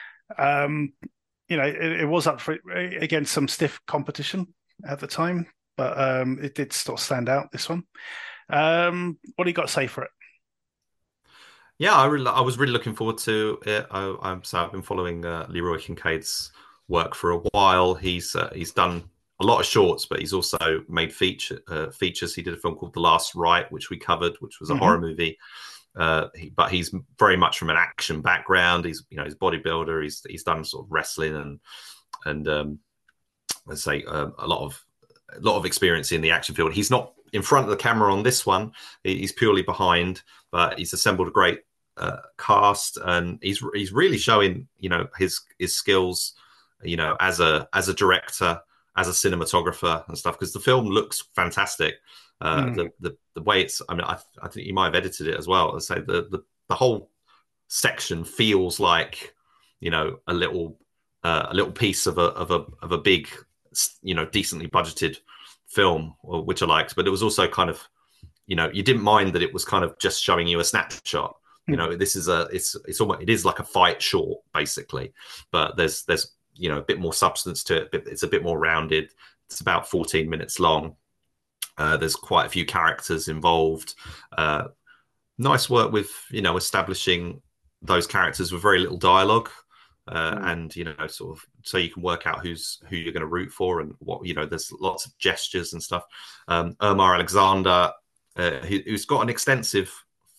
It was up for against some stiff competition at the time, but it did sort of stand out, this one. What do you got to say for it? Yeah, I was really looking forward to it. I've been following Leroy Kincaid's work for a while. He's done a lot of shorts, but he's also made features. He did a film called The Last Rite, which we covered, which was a horror movie. But he's very much from an action background. He's bodybuilder. He's done sort of wrestling and let's say a lot of experience in the action field. He's not in front of the camera on this one. He's purely behind, but he's assembled a great cast, and he's really showing his skills as a director, as a cinematographer and stuff, because the film looks fantastic. The way it's, I mean, I think you might have edited it as well. I say the whole section feels like a little piece of a big decently budgeted film, which I liked. But it was also kind of you didn't mind that it was kind of just showing you a snapshot. This is it's almost, it is like a fight short basically, but there's a bit more substance to it. It's a bit more rounded. It's about 14 minutes long. There's quite a few characters involved. Nice work with establishing those characters with very little dialogue, and sort of so you can work out who you're going to root for and what There's lots of gestures and stuff. Omar Alexander, who's got an extensive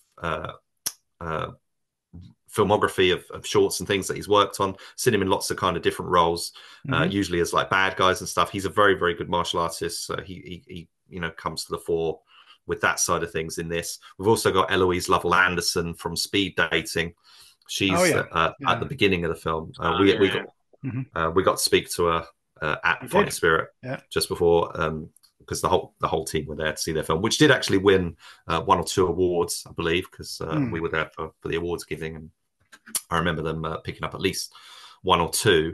filmography of shorts and things that he's worked on. Seen him in lots of kind of different roles, usually as like bad guys and stuff. He's a very, very good martial artist. He comes to the fore with that side of things in this. We've also got Eloise Lovell Anderson from Speed Dating. She's at the beginning of the film. We got to speak to her at Fighting Spirit just before, because the whole team were there to see their film, which did actually win 1 or 2 awards, I believe, because we were there for the awards giving, and I remember them picking up at least 1 or 2.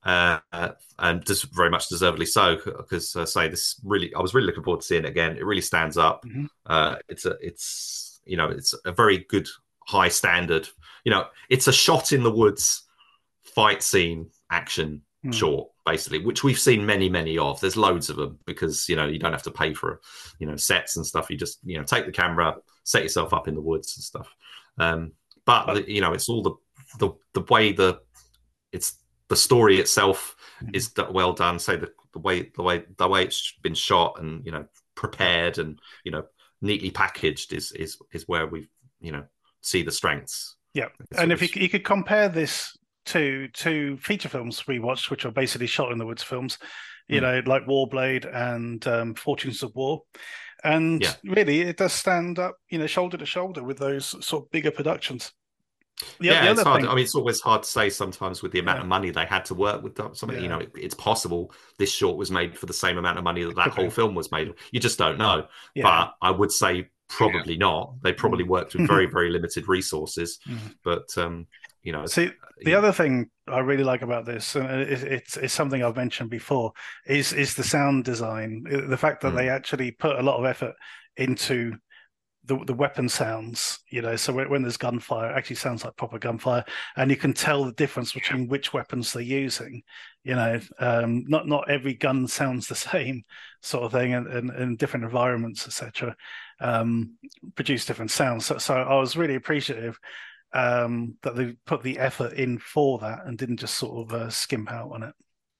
And just very much deservedly so, because I was really looking forward to seeing it again. It really stands up. It's a very good high standard. It's a shot in the woods fight scene action short, basically, which we've seen many of. There's loads of them because you don't have to pay for sets and stuff. You just take the camera, set yourself up in the woods and stuff. But it's all the way the story itself is well done. Say the way it's been shot and prepared and neatly packaged is where we see the strengths. Yeah, and if you could compare this to feature films we watched, which are basically shot in the woods films, like Warblade and Fortunes of War, and really it does stand up, shoulder to shoulder with those sort of bigger productions. It's hard. I mean, it's always hard to say sometimes with the amount of money they had to work with. Something, it's possible this short was made for the same amount of money that whole film was made. You just don't know. But I would say probably not. They probably worked with very, very limited resources. But see, the other thing I really like about this, and it's something I've mentioned before, is the sound design. The fact that they actually put a lot of effort into the weapon sounds, so when there's gunfire, it actually sounds like proper gunfire, and you can tell the difference between which weapons they're using. Not every gun sounds the same, sort of thing, and in different environments, etc. Produce different sounds. So I was really appreciative that they put the effort in for that and didn't just sort of skimp out on it.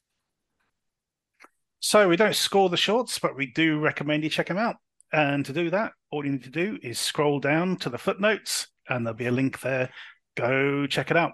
So we don't score the shorts, but we do recommend you check them out. And to do that, all you need to do is scroll down to the footnotes and there'll be a link there. Go check it out.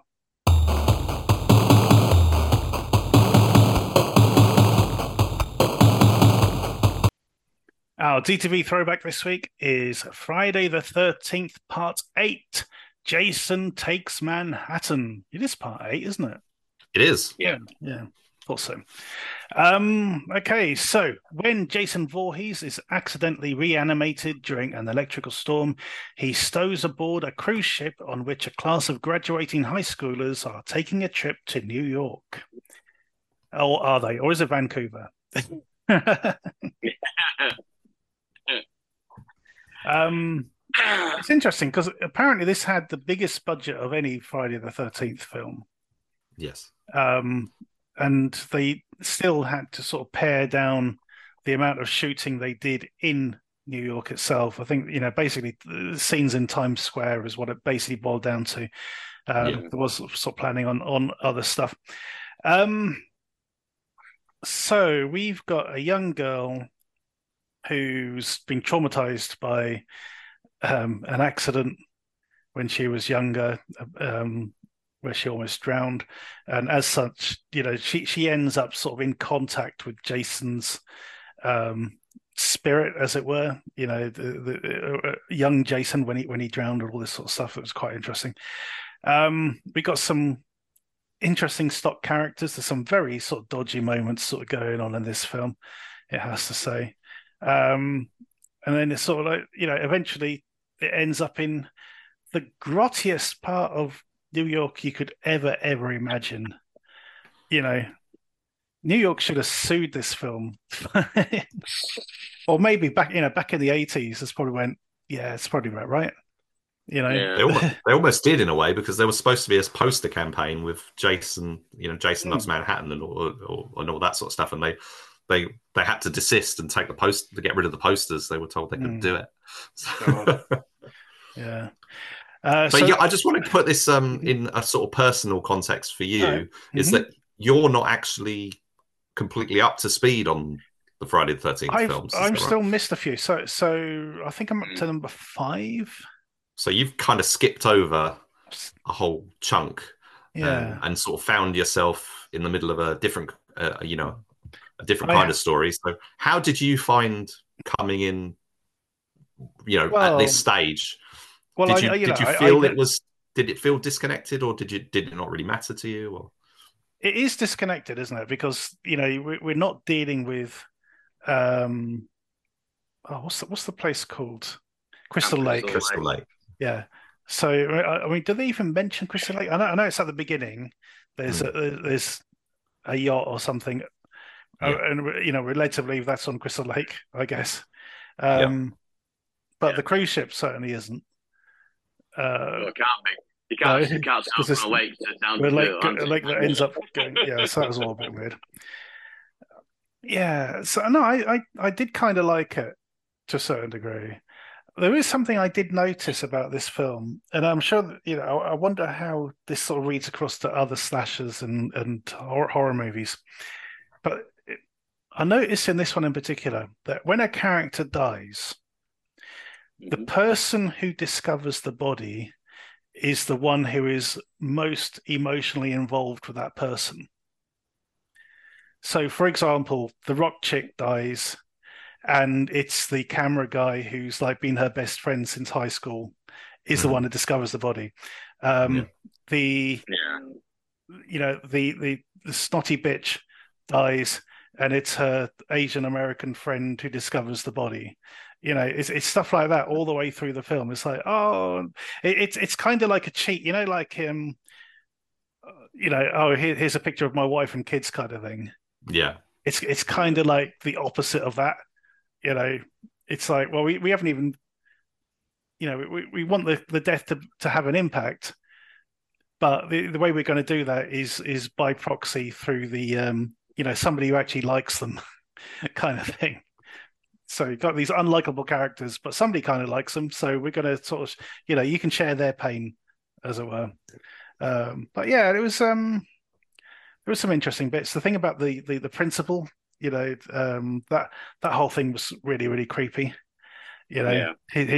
Our DTV throwback this week is Friday the 13th, Part 8, Jason Takes Manhattan. It is Part 8, isn't it? It is. Yeah. Thought so. Okay, so when Jason Voorhees is accidentally reanimated during an electrical storm, he stows aboard a cruise ship on which a class of graduating high schoolers are taking a trip to New York. Or are they? Or is it Vancouver? It's interesting because apparently this had the biggest budget of any Friday the 13th film. Yes. And they still had to sort of pare down the amount of shooting they did in New York itself. I think, basically the scenes in Times Square is what it basically boiled down to. There was sort of planning on other stuff. So we've got a young girl who's been traumatized by an accident when she was younger, where she almost drowned, and as such, she ends up sort of in contact with Jason's spirit, as it were. The young Jason when he drowned, and all this sort of stuff. It was quite interesting. We got some interesting stock characters. There's some very sort of dodgy moments sort of going on in this film, it has to say. And then it's sort of like, eventually it ends up in the grottiest part of New York you could ever imagine. New York should have sued this film. Or maybe back in the 80s, it's probably went, yeah, it's probably about right. They almost did in a way, because there was supposed to be a poster campaign with Jason, Jason Loves Manhattan and all that sort of stuff, and they had to desist and take the post to get rid of the posters. They were told they couldn't do it. So. Yeah. I just wanted to put this in a sort of personal context for you. Is that you're not actually completely up to speed on the Friday the 13th films? I've still missed a few. So I think I'm up to number 5. So you've kind of skipped over a whole chunk, and sort of found yourself in the middle of a different, a different kind of story. So how did you find coming in, at this stage? Well, did you feel it was? Did it feel disconnected, or did it not really matter to you? Or? It is disconnected, isn't it? Because we're not dealing with, what's the place called? Crystal Lake. Crystal Lake. Yeah. So I mean, do they even mention Crystal Lake? I know it's at the beginning. There's a yacht or something, and we're led to believe that's on Crystal Lake, I guess. But the cruise ship certainly isn't. It can't be. You can't sail from a lake down to a lake that ends up going. Yeah, so that was all a bit weird. Yeah, so no, I did kind of like it to a certain degree. There is something I did notice about this film, and I'm sure that, I wonder how this sort of reads across to other slashers and horror movies. But I noticed in this one in particular that when a character dies, the person who discovers the body is the one who is most emotionally involved with that person. So, for example, the rock chick dies, and it's the camera guy who's like been her best friend since high school is the one that discovers the body. The snotty bitch dies, and it's her Asian American friend who discovers the body. It's stuff like that all the way through the film. It's like, it's kind of like a cheat, here's a picture of my wife and kids kind of thing. Yeah. It's kind of like the opposite of that. It's like, well, we haven't even, we want the death to have an impact, but the way we're going to do that is by proxy through the, somebody who actually likes them kind of thing. So you've got these unlikable characters, but somebody kind of likes them. So we're going to sort of, you can share their pain, as it were. But yeah, there was some interesting bits. The thing about the principal, that whole thing was really, really creepy. I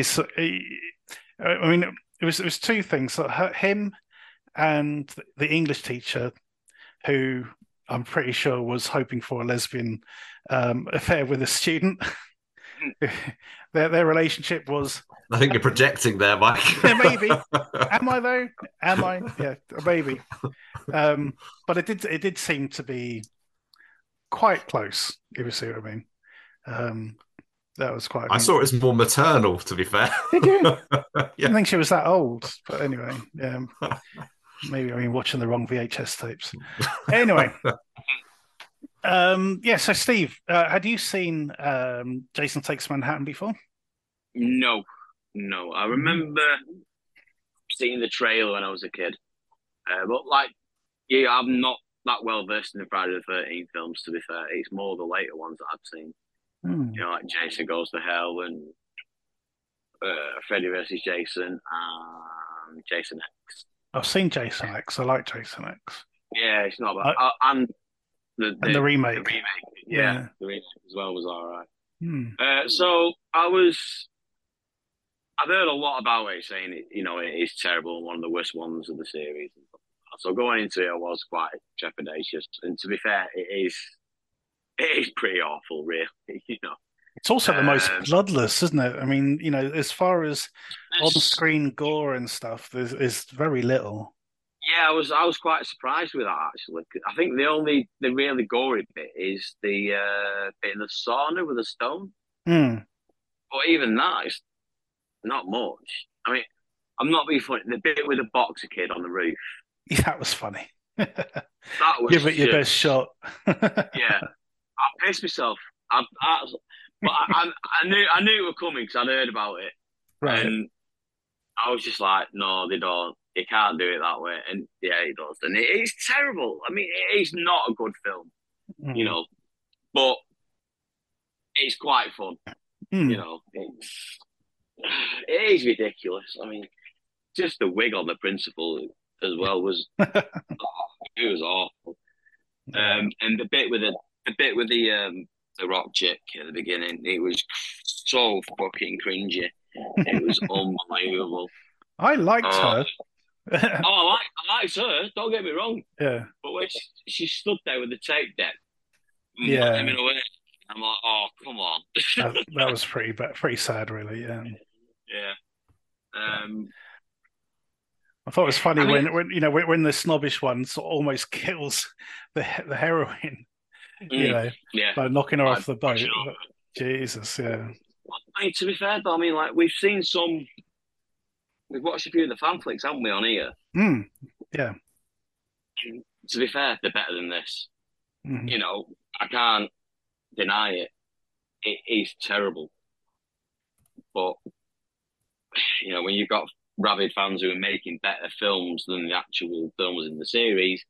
mean, it was two things. So him and the English teacher, who I'm pretty sure was hoping for a lesbian affair with a student. Their relationship was. I think you're projecting there, Mike. Yeah, maybe. Am I though? Am I? Yeah, maybe. But it did seem to be quite close, if you see what I mean. That was quite. I saw it as more maternal, to be fair. Did you? Yeah. I didn't think she was that old, but anyway, yeah. Maybe I'm watching the wrong VHS tapes. Anyway. So Steve, had you seen Jason Takes Manhattan before? No. No, I remember seeing the trailer when I was a kid. But like, yeah, I'm not that well versed in the Friday the 13th films. To be fair, it's more the later ones that I've seen. Hmm. You know, like Jason Goes to Hell and Freddy versus Jason and Jason X. I've seen Jason X. I like Jason X. Yeah, it's not bad. And the remake. The remake, yeah, the remake as well was all right. So I've heard a lot about it, saying it, you know, it is terrible and one of the worst ones of the series. So going into it, I was quite trepidatious. And to be fair, it is pretty awful, really. You know, it's also the most bloodless, isn't it? I mean, you know, as far as on-screen gore and stuff, there's very little. Yeah, I was quite surprised with that actually. I think the really gory bit is the bit in the sauna with the stone. But even that is not much. I mean, I'm not being funny. The bit with the boxer kid on the roof. Yeah, that was funny. That was give it your best shot. Yeah, I pissed myself. But I knew it was coming because I'd heard about it, right? And I was just like, no, they don't. They can't do it that way. And yeah, he does, and it's terrible. I mean, it is not a good film, you know, but it's quite fun. You know, it is ridiculous. I mean, just the wig on the principal as well was it was awful. And the bit with the rock chick at the beginning, it was so fucking cringy. It was unbelievable. I liked her. I liked her. Don't get me wrong. Yeah. But when she stood there with the tape deck, yeah, I'm like, oh, come on. that was pretty sad, really. Yeah. Yeah. I thought it was funny when the snobbish one sort of almost kills the heroine, you know, by knocking her off the boat. Jesus, yeah. I mean, to be fair, though, I mean, like we've watched a few of the fan flicks, haven't we, on here? Yeah. And to be fair, they're better than this. You know, I can't deny it. It is terrible. But, you know, when you've got rabid fans who are making better films than the actual films in the series,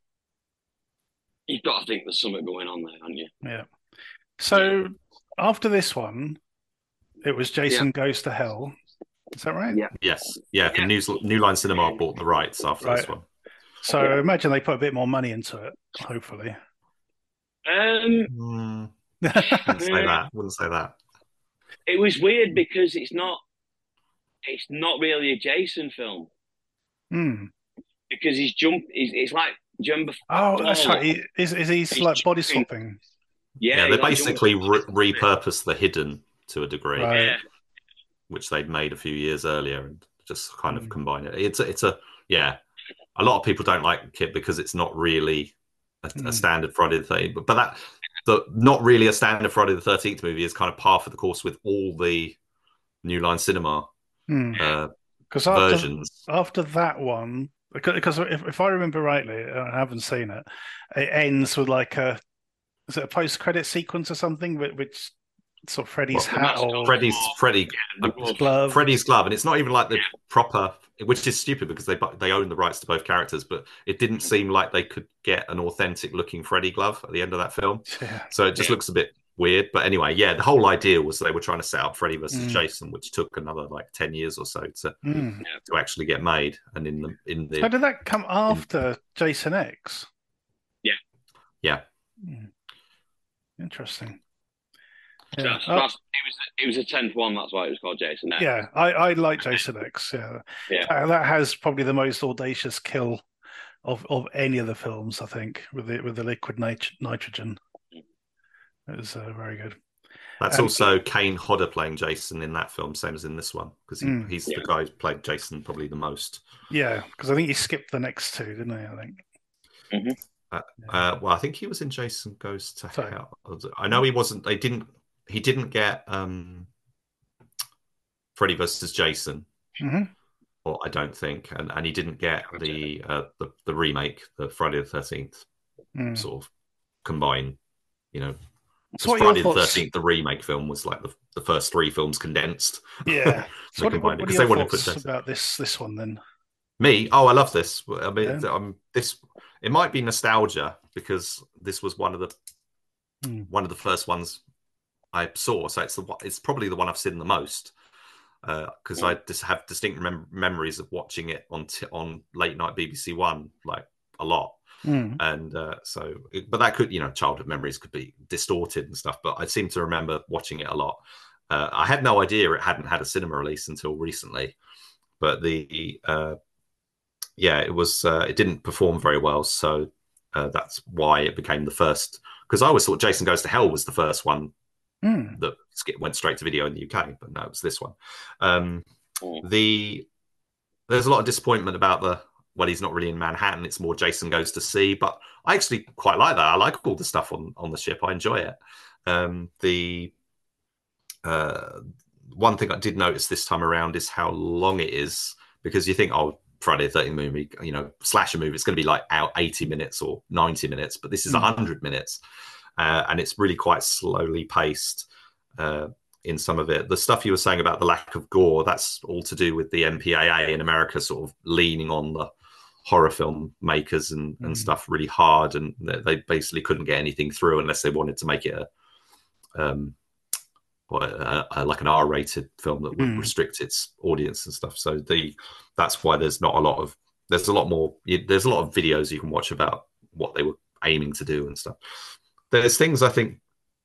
you've got to think there's something going on there, haven't you? Yeah. So after this one, it was Jason Goes to Hell. Is that right? Yeah. Yes. Yeah. New Line Cinema bought the rights after this one. So I imagine they put a bit more money into it, hopefully. Wouldn't say that. It was weird because it's not really a Jason film. Because it's like jump. Oh, that's right. He's like body swapping. Yeah, they basically repurposed The Hidden to a degree, which they'd made a few years earlier, and just kind of combine it. A lot of people don't like it because it's not really a standard Friday the 13th, but not really a standard Friday the 13th movie is kind of par for the course with all the New Line Cinema versions. After that one, because if I remember rightly, I haven't seen it. It ends with like is it a post-credit sequence or something, which sort of Freddy's hat or Freddy's glove. Freddy's glove, and it's not even like the proper, which is stupid because they own the rights to both characters, but it didn't seem like they could get an authentic looking Freddy glove at the end of that film. So it just looks a bit weird. But anyway, the whole idea was they were trying to set up Freddy versus Jason, which took another like 10 years or so to actually get made. And in the so did that come after Jason X? Yeah. Interesting. Yeah. It was a 10th one. That's why it was called Jason X. Yeah, I like Jason X. Yeah. That has probably the most audacious kill of any of the films, I think, with the liquid nitrogen. It was very good. That's also Kane Hodder playing Jason in that film, same as in this one, because he's the guy who played Jason probably the most. Yeah, because I think he skipped the next two, didn't he? I think. Well, I think he was in Jason Goes to Hell. I know he wasn't. He didn't get Freddy versus Jason, or I don't think, and he didn't get the remake, the Friday the 13th sort of combine, So what are your Friday the thoughts? 13th, the remake film, was like the first 3 films condensed. Yeah. So They what combined it are because your they wanted to put thoughts Jason. about this one then? Me? Oh, I love this. I mean, Yeah. this. It might be nostalgia because this was one of the first ones I saw. So it's probably the one I've seen the most because I just have distinct memories of watching it on late night BBC One like a lot. And but that could, childhood memories could be distorted and stuff. But I seem to remember watching it a lot. I had no idea it hadn't had a cinema release until recently, but it was it didn't perform very well, so that's why it became the first. Because I always thought Jason Goes to Hell was the first one that went straight to video in the UK, but no, it was this one. There's a lot of disappointment about he's not really in Manhattan. It's more Jason Goes to Sea, but I actually quite like that. I like all the stuff on the ship. I enjoy it. The one thing I did notice this time around is how long it is, because you think, oh, Friday the 13th movie, slasher movie, it's going to be like out 80 minutes or 90 minutes, but this is 100 minutes. And it's really quite slowly paced in some of it. The stuff you were saying about the lack of gore, that's all to do with the MPAA in America sort of leaning on the horror film makers and stuff really hard, and they basically couldn't get anything through unless they wanted to make it like an R-rated film that would restrict its audience and stuff. So that's why there's a lot of videos you can watch about what they were aiming to do and stuff. There's things I think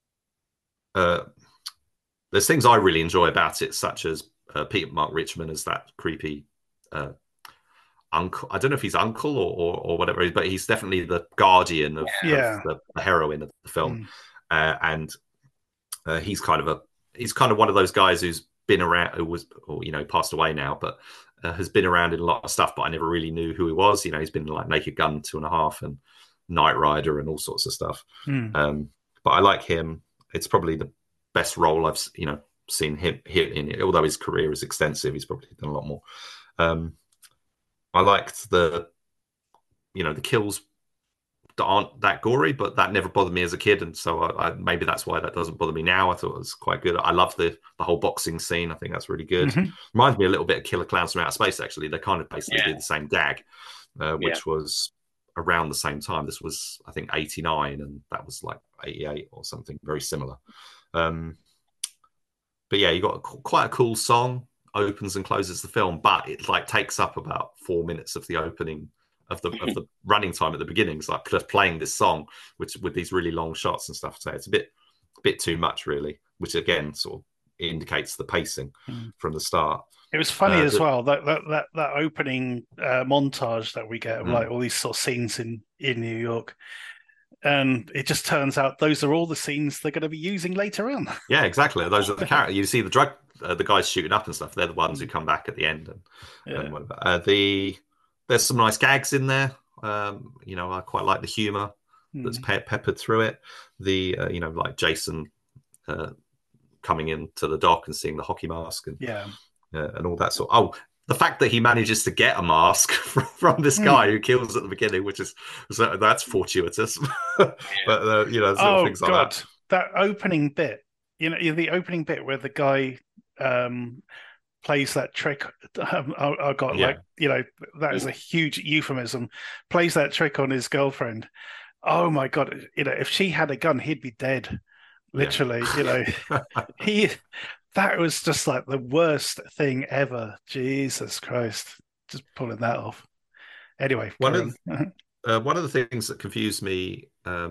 there's things I really enjoy about it, such as Peter Mark Richmond as that creepy uncle. I don't know if he's uncle or whatever, but he's definitely the guardian of the heroine of the film. And he's kind of one of those guys who's been around, passed away now, but has been around in a lot of stuff, but I never really knew who he was. He's been like Naked Gun 2.5 and Knight Rider and all sorts of stuff. But I like him. It's probably the best role I've seen him hit in it. Although his career is extensive, he's probably done a lot more. I liked the kills that aren't that gory, but that never bothered me as a kid, and so I maybe that's why that doesn't bother me now. I thought it was quite good. I love the whole boxing scene. I think that's really good. Reminds me a little bit of Killer Clowns from Outer Space, actually. They kind of basically did the same gag, which was around the same time. This was, I think, 89, and that was like 88 or something very similar. But yeah, you got quite a cool song, opens and closes the film, but it like takes up about 4 minutes of the opening of the running time at the beginning. It's like just playing this song, which with these really long shots and stuff. So it's a bit too much, really, which again sort of indicates the pacing from the start. It was funny as well that opening montage that we get of like all these sort of scenes in New York. And it just turns out those are all the scenes they're going to be using later on. Yeah, exactly. Those are the characters. You see the guys shooting up and stuff. They're the ones who come back at the end. And whatever. There's some nice gags in there. I quite like the humor that's peppered through it. Like Jason coming into the dock and seeing the hockey mask and all that sort. Oh, the fact that he manages to get a mask from this guy who kills at the beginning, that's fortuitous. But things like that. That opening bit, the opening bit where the guy plays that trick. That is a huge euphemism. Plays that trick on his girlfriend. Oh my God! If she had a gun, he'd be dead. Literally, that was just like the worst thing ever. Jesus Christ, just pulling that off. Anyway, one of the things that confused me,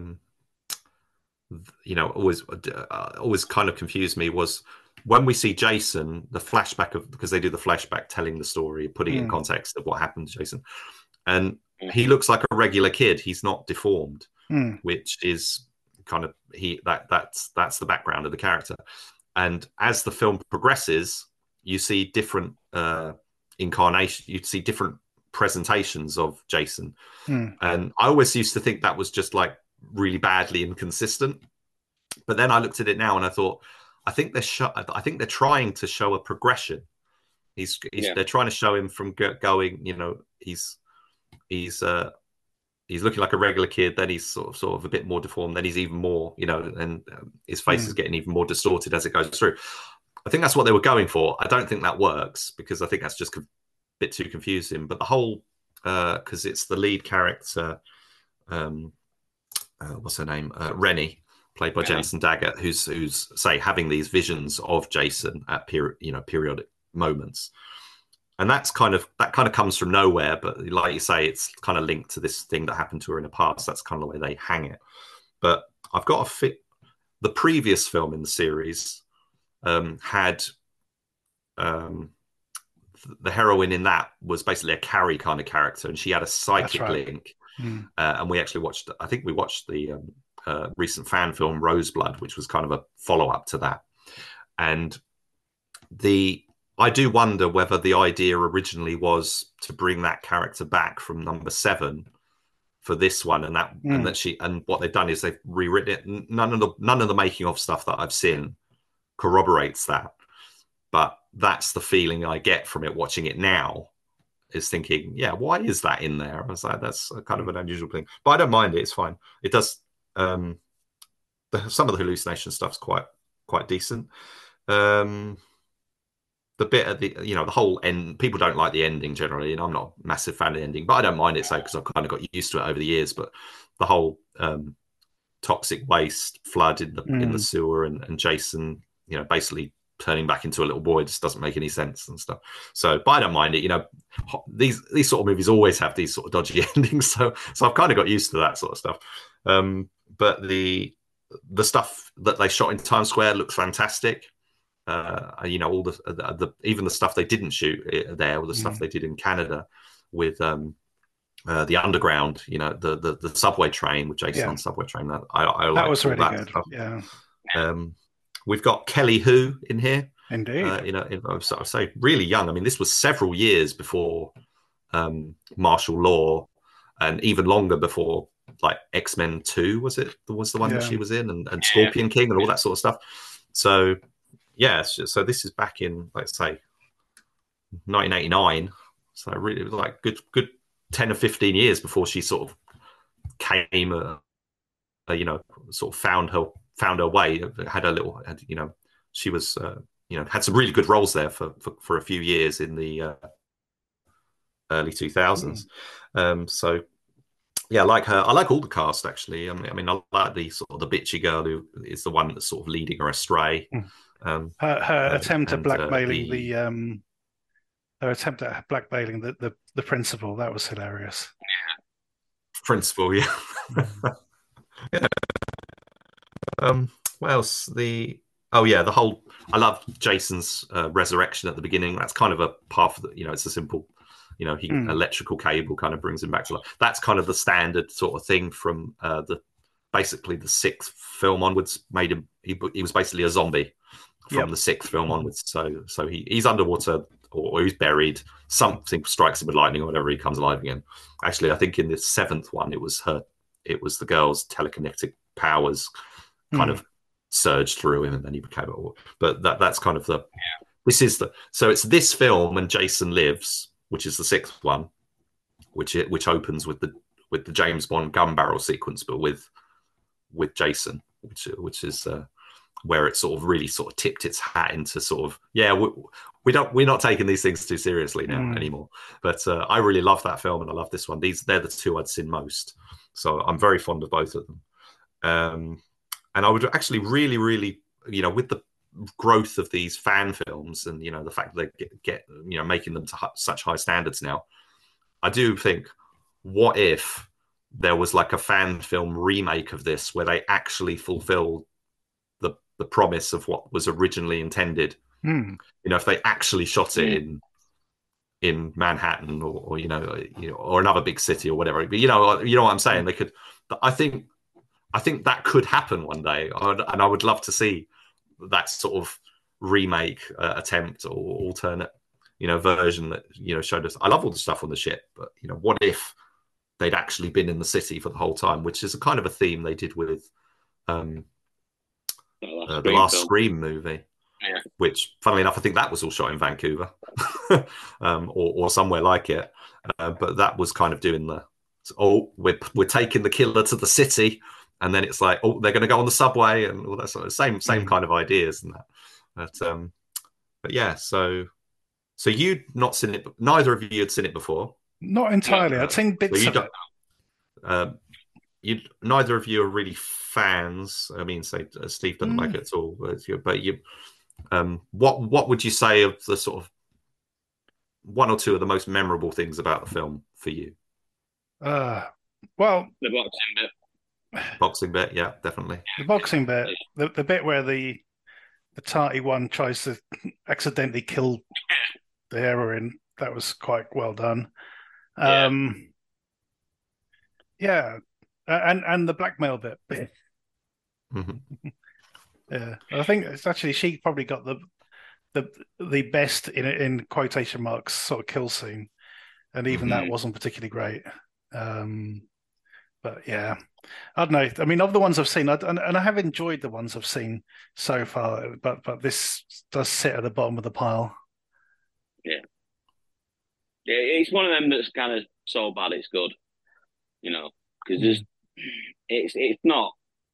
always kind of confused me was when we see Jason, the flashback because they do the flashback telling the story, putting it in context of what happened to Jason, and he looks like a regular kid. He's not deformed, which is kind of that's the background of the character. And as the film progresses, you see different incarnations. You see different presentations of Jason, and I always used to think that was just like really badly inconsistent. But then I looked at it now and I thought, I think they're trying to show a progression. They're trying to show him from going. He's he's looking like a regular kid, then he's sort of a bit more deformed, then he's even more, and his face is getting even more distorted as it goes through. I think that's what they were going for. I don't think that works, because I think that's just a bit too confusing. But the whole, because it's the lead character, what's her name, Rennie, played by Jensen Daggett, who's say having these visions of Jason at periodic moments. And that kind of comes from nowhere, but like you say, it's kind of linked to this thing that happened to her in the past. That's kind of the way they hang it. But I've got to fit the previous film in the series had the heroine in that was basically a Carrie kind of character, and she had a psychic link. And we actually watched, I think we watched the recent fan film Roseblood, which was kind of a follow-up to that. And I do wonder whether the idea originally was to bring that character back from number 7 for this one, and what they've done is they've rewritten it. None of the making of stuff that I've seen corroborates that, but that's the feeling I get from it watching it now, is thinking, yeah, why is that in there? I was like, that's a kind of an unusual thing, but I don't mind it. It's fine. It does. Some of the hallucination stuff's quite decent. The bit at the the whole end, people don't like the ending generally, and I'm not a massive fan of the ending, but I don't mind it, because I've kind of got used to it over the years. But the whole toxic waste flood in the sewer, and Jason basically turning back into a little boy just doesn't make any sense and stuff. So, but I don't mind it. These sort of movies always have these sort of dodgy endings, so I've kind of got used to that sort of stuff. But the stuff that they shot in Times Square looks fantastic. All the even the stuff they didn't shoot there, or the stuff they did in Canada with the underground, the subway train with Jason on subway train. I like that was really good. Stuff. Yeah. We've got Kelly Hu in here. Indeed. I say really young. I mean, this was several years before Martial Law, and even longer before like X-Men 2 was the one that she was in, and Scorpion King and all that sort of stuff. So so this is back in, let's say, 1989. So really, it was like good 10 or 15 years before she sort of came, sort of found her way. Had a little, she was, had some really good roles there for a few years in the early 2000s. So yeah, I like her. I like all the cast actually. I mean, I like the sort of the bitchy girl who is the one that's sort of leading her astray. Her attempt at blackmailing her attempt at blackmailing the principal, that was hilarious. Principal, yeah. What else? The whole, I love Jason's resurrection at the beginning. That's kind of a path that, it's a simple, electrical cable kind of brings him back to life. That's kind of the standard sort of thing from basically the 6th film onwards. Made him, he was basically a zombie from the 6th film onwards. So he's underwater, or he's buried. Something strikes him with lightning or whatever, he comes alive again. Actually, I think in the 7th one, it was the girl's telekinetic powers kind of surged through him, and then he became it. But that's kind of so it's this film and Jason Lives, which is the 6th one, which opens with the James Bond gun barrel sequence, but with Jason, which is where it sort of really sort of tipped its hat into sort of, we're not taking these things too seriously now anymore. But I really love that film, and I love this one. They're the two I'd seen most, so I'm very fond of both of them. And I would actually really, really, with the growth of these fan films, and the fact that they get making them to such high standards now, I do think, what if there was like a fan film remake of this where they actually fulfilled the promise of what was originally intended? If they actually shot it in Manhattan or another big city or whatever. But you know what I'm saying? They could. I think that could happen one day, and I would love to see that sort of remake attempt or alternate version that showed us. I love all the stuff on the ship, but what if they'd actually been in the city for the whole time, which is a kind of a theme they did with the last Scream movie. Yeah. Which, funnily enough, I think that was all shot in Vancouver or somewhere like it. But that was kind of doing we're taking the killer to the city, and then it's like, they're going to go on the subway and all that sort of same kind of ideas and that. But yeah, so you'd not seen it. Neither of you had seen it before. Not entirely. I'd seen bits of it. Neither of you are really fans. I mean, say Steve doesn't like it at all, but you. What would you say of the sort of one or two of the most memorable things about the film for you? Well, the boxing bit. Boxing bit, yeah, definitely. The boxing bit, the bit where the tarty one tries to accidentally kill the heroine, that was quite well done. Yeah. And the blackmail bit. Mm-hmm. Yeah, I think it's actually she probably got the best in quotation marks sort of kill scene, and even that wasn't particularly great. But yeah, I don't know. I mean, of the ones I've seen, and I have enjoyed the ones I've seen so far, but this does sit at the bottom of the pile. Yeah, it's one of them that's kind of so bad it's good, because it's not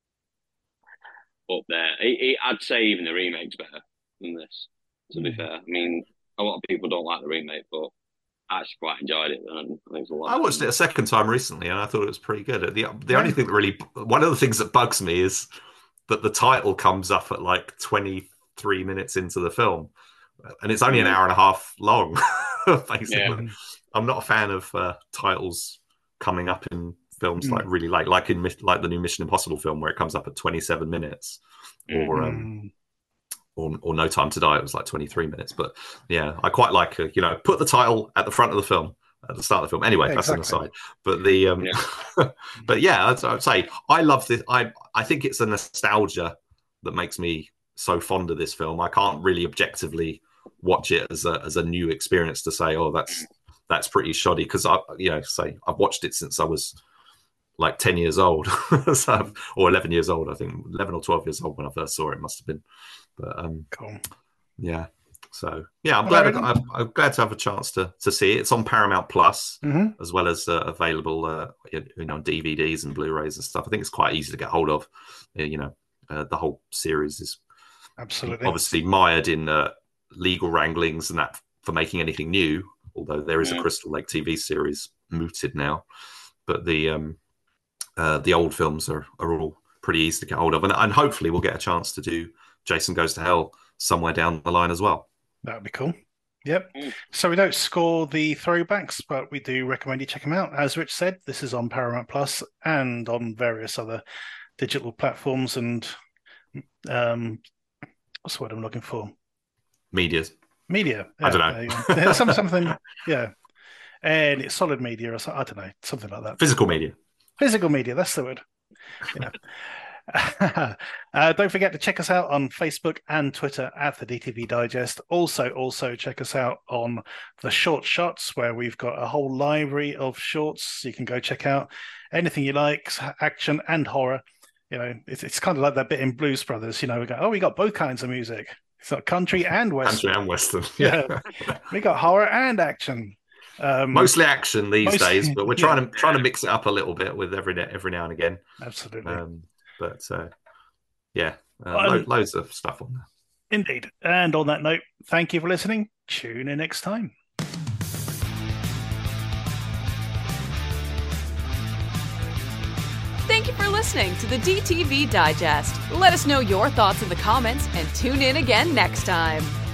up there. I'd say even the remake's better than this, to be fair. I mean, a lot of people don't like the remake, but I actually quite enjoyed it. And I think it's a lot. I watched it a second time recently, and I thought it was pretty good. The only thing that really, one of the things that bugs me is that the title comes up at like 23 minutes into the film, and it's only an hour and a half long. Basically, I'm not a fan of titles coming up in films like really late, like the new Mission Impossible film where it comes up at 27 minutes, or No Time to Die. It was like 23 minutes, but yeah, I quite like put the title at the front of the film, at the start of the film. Anyway, that's an aside. But but yeah, I'd say I love this. I think it's a nostalgia that makes me so fond of this film. I can't really objectively watch it as a new experience to say, oh, that's pretty shoddy, because I've watched it since I was like 10 years old or 11 years old. I think 11 or 12 years old when I first saw it, must have been. But cool. Yeah, so yeah, I'm glad to have a chance to see it. It's on Paramount Plus, as well as available DVDs and Blu-rays and stuff. I think it's quite easy to get hold of. The whole series is absolutely obviously mired in legal wranglings and that for making anything new, although there is a Crystal Lake TV series mooted now. But the old films are all pretty easy to get hold of, and hopefully we'll get a chance to do Jason Goes to Hell somewhere down the line as well. That would be cool. Yep. So we don't score the throwbacks, but we do recommend you check them out. As Rich said, this is on Paramount Plus and on various other digital platforms and what's the word I'm looking for? Media. Yeah, I don't know. something. Yeah. And it's solid media or something. I don't know, something like that. Physical media. That's the word. Yeah. Don't forget to check us out on Facebook and Twitter at the DTV Digest. Also check us out on the Short Shots, where we've got a whole library of shorts. You can go check out anything you like, action and horror. It's kind of like that bit in Blues Brothers. We go, we got both kinds of music. It's like country and western. Yeah. We got horror and action. Mostly action these days, but we're trying to mix it up a little bit with every now and again. Absolutely. Loads of stuff on there. Indeed. And on that note, thank you for listening. Tune in next time. Thank you for listening to the DTV Digest. Let us know your thoughts in the comments and tune in again next time.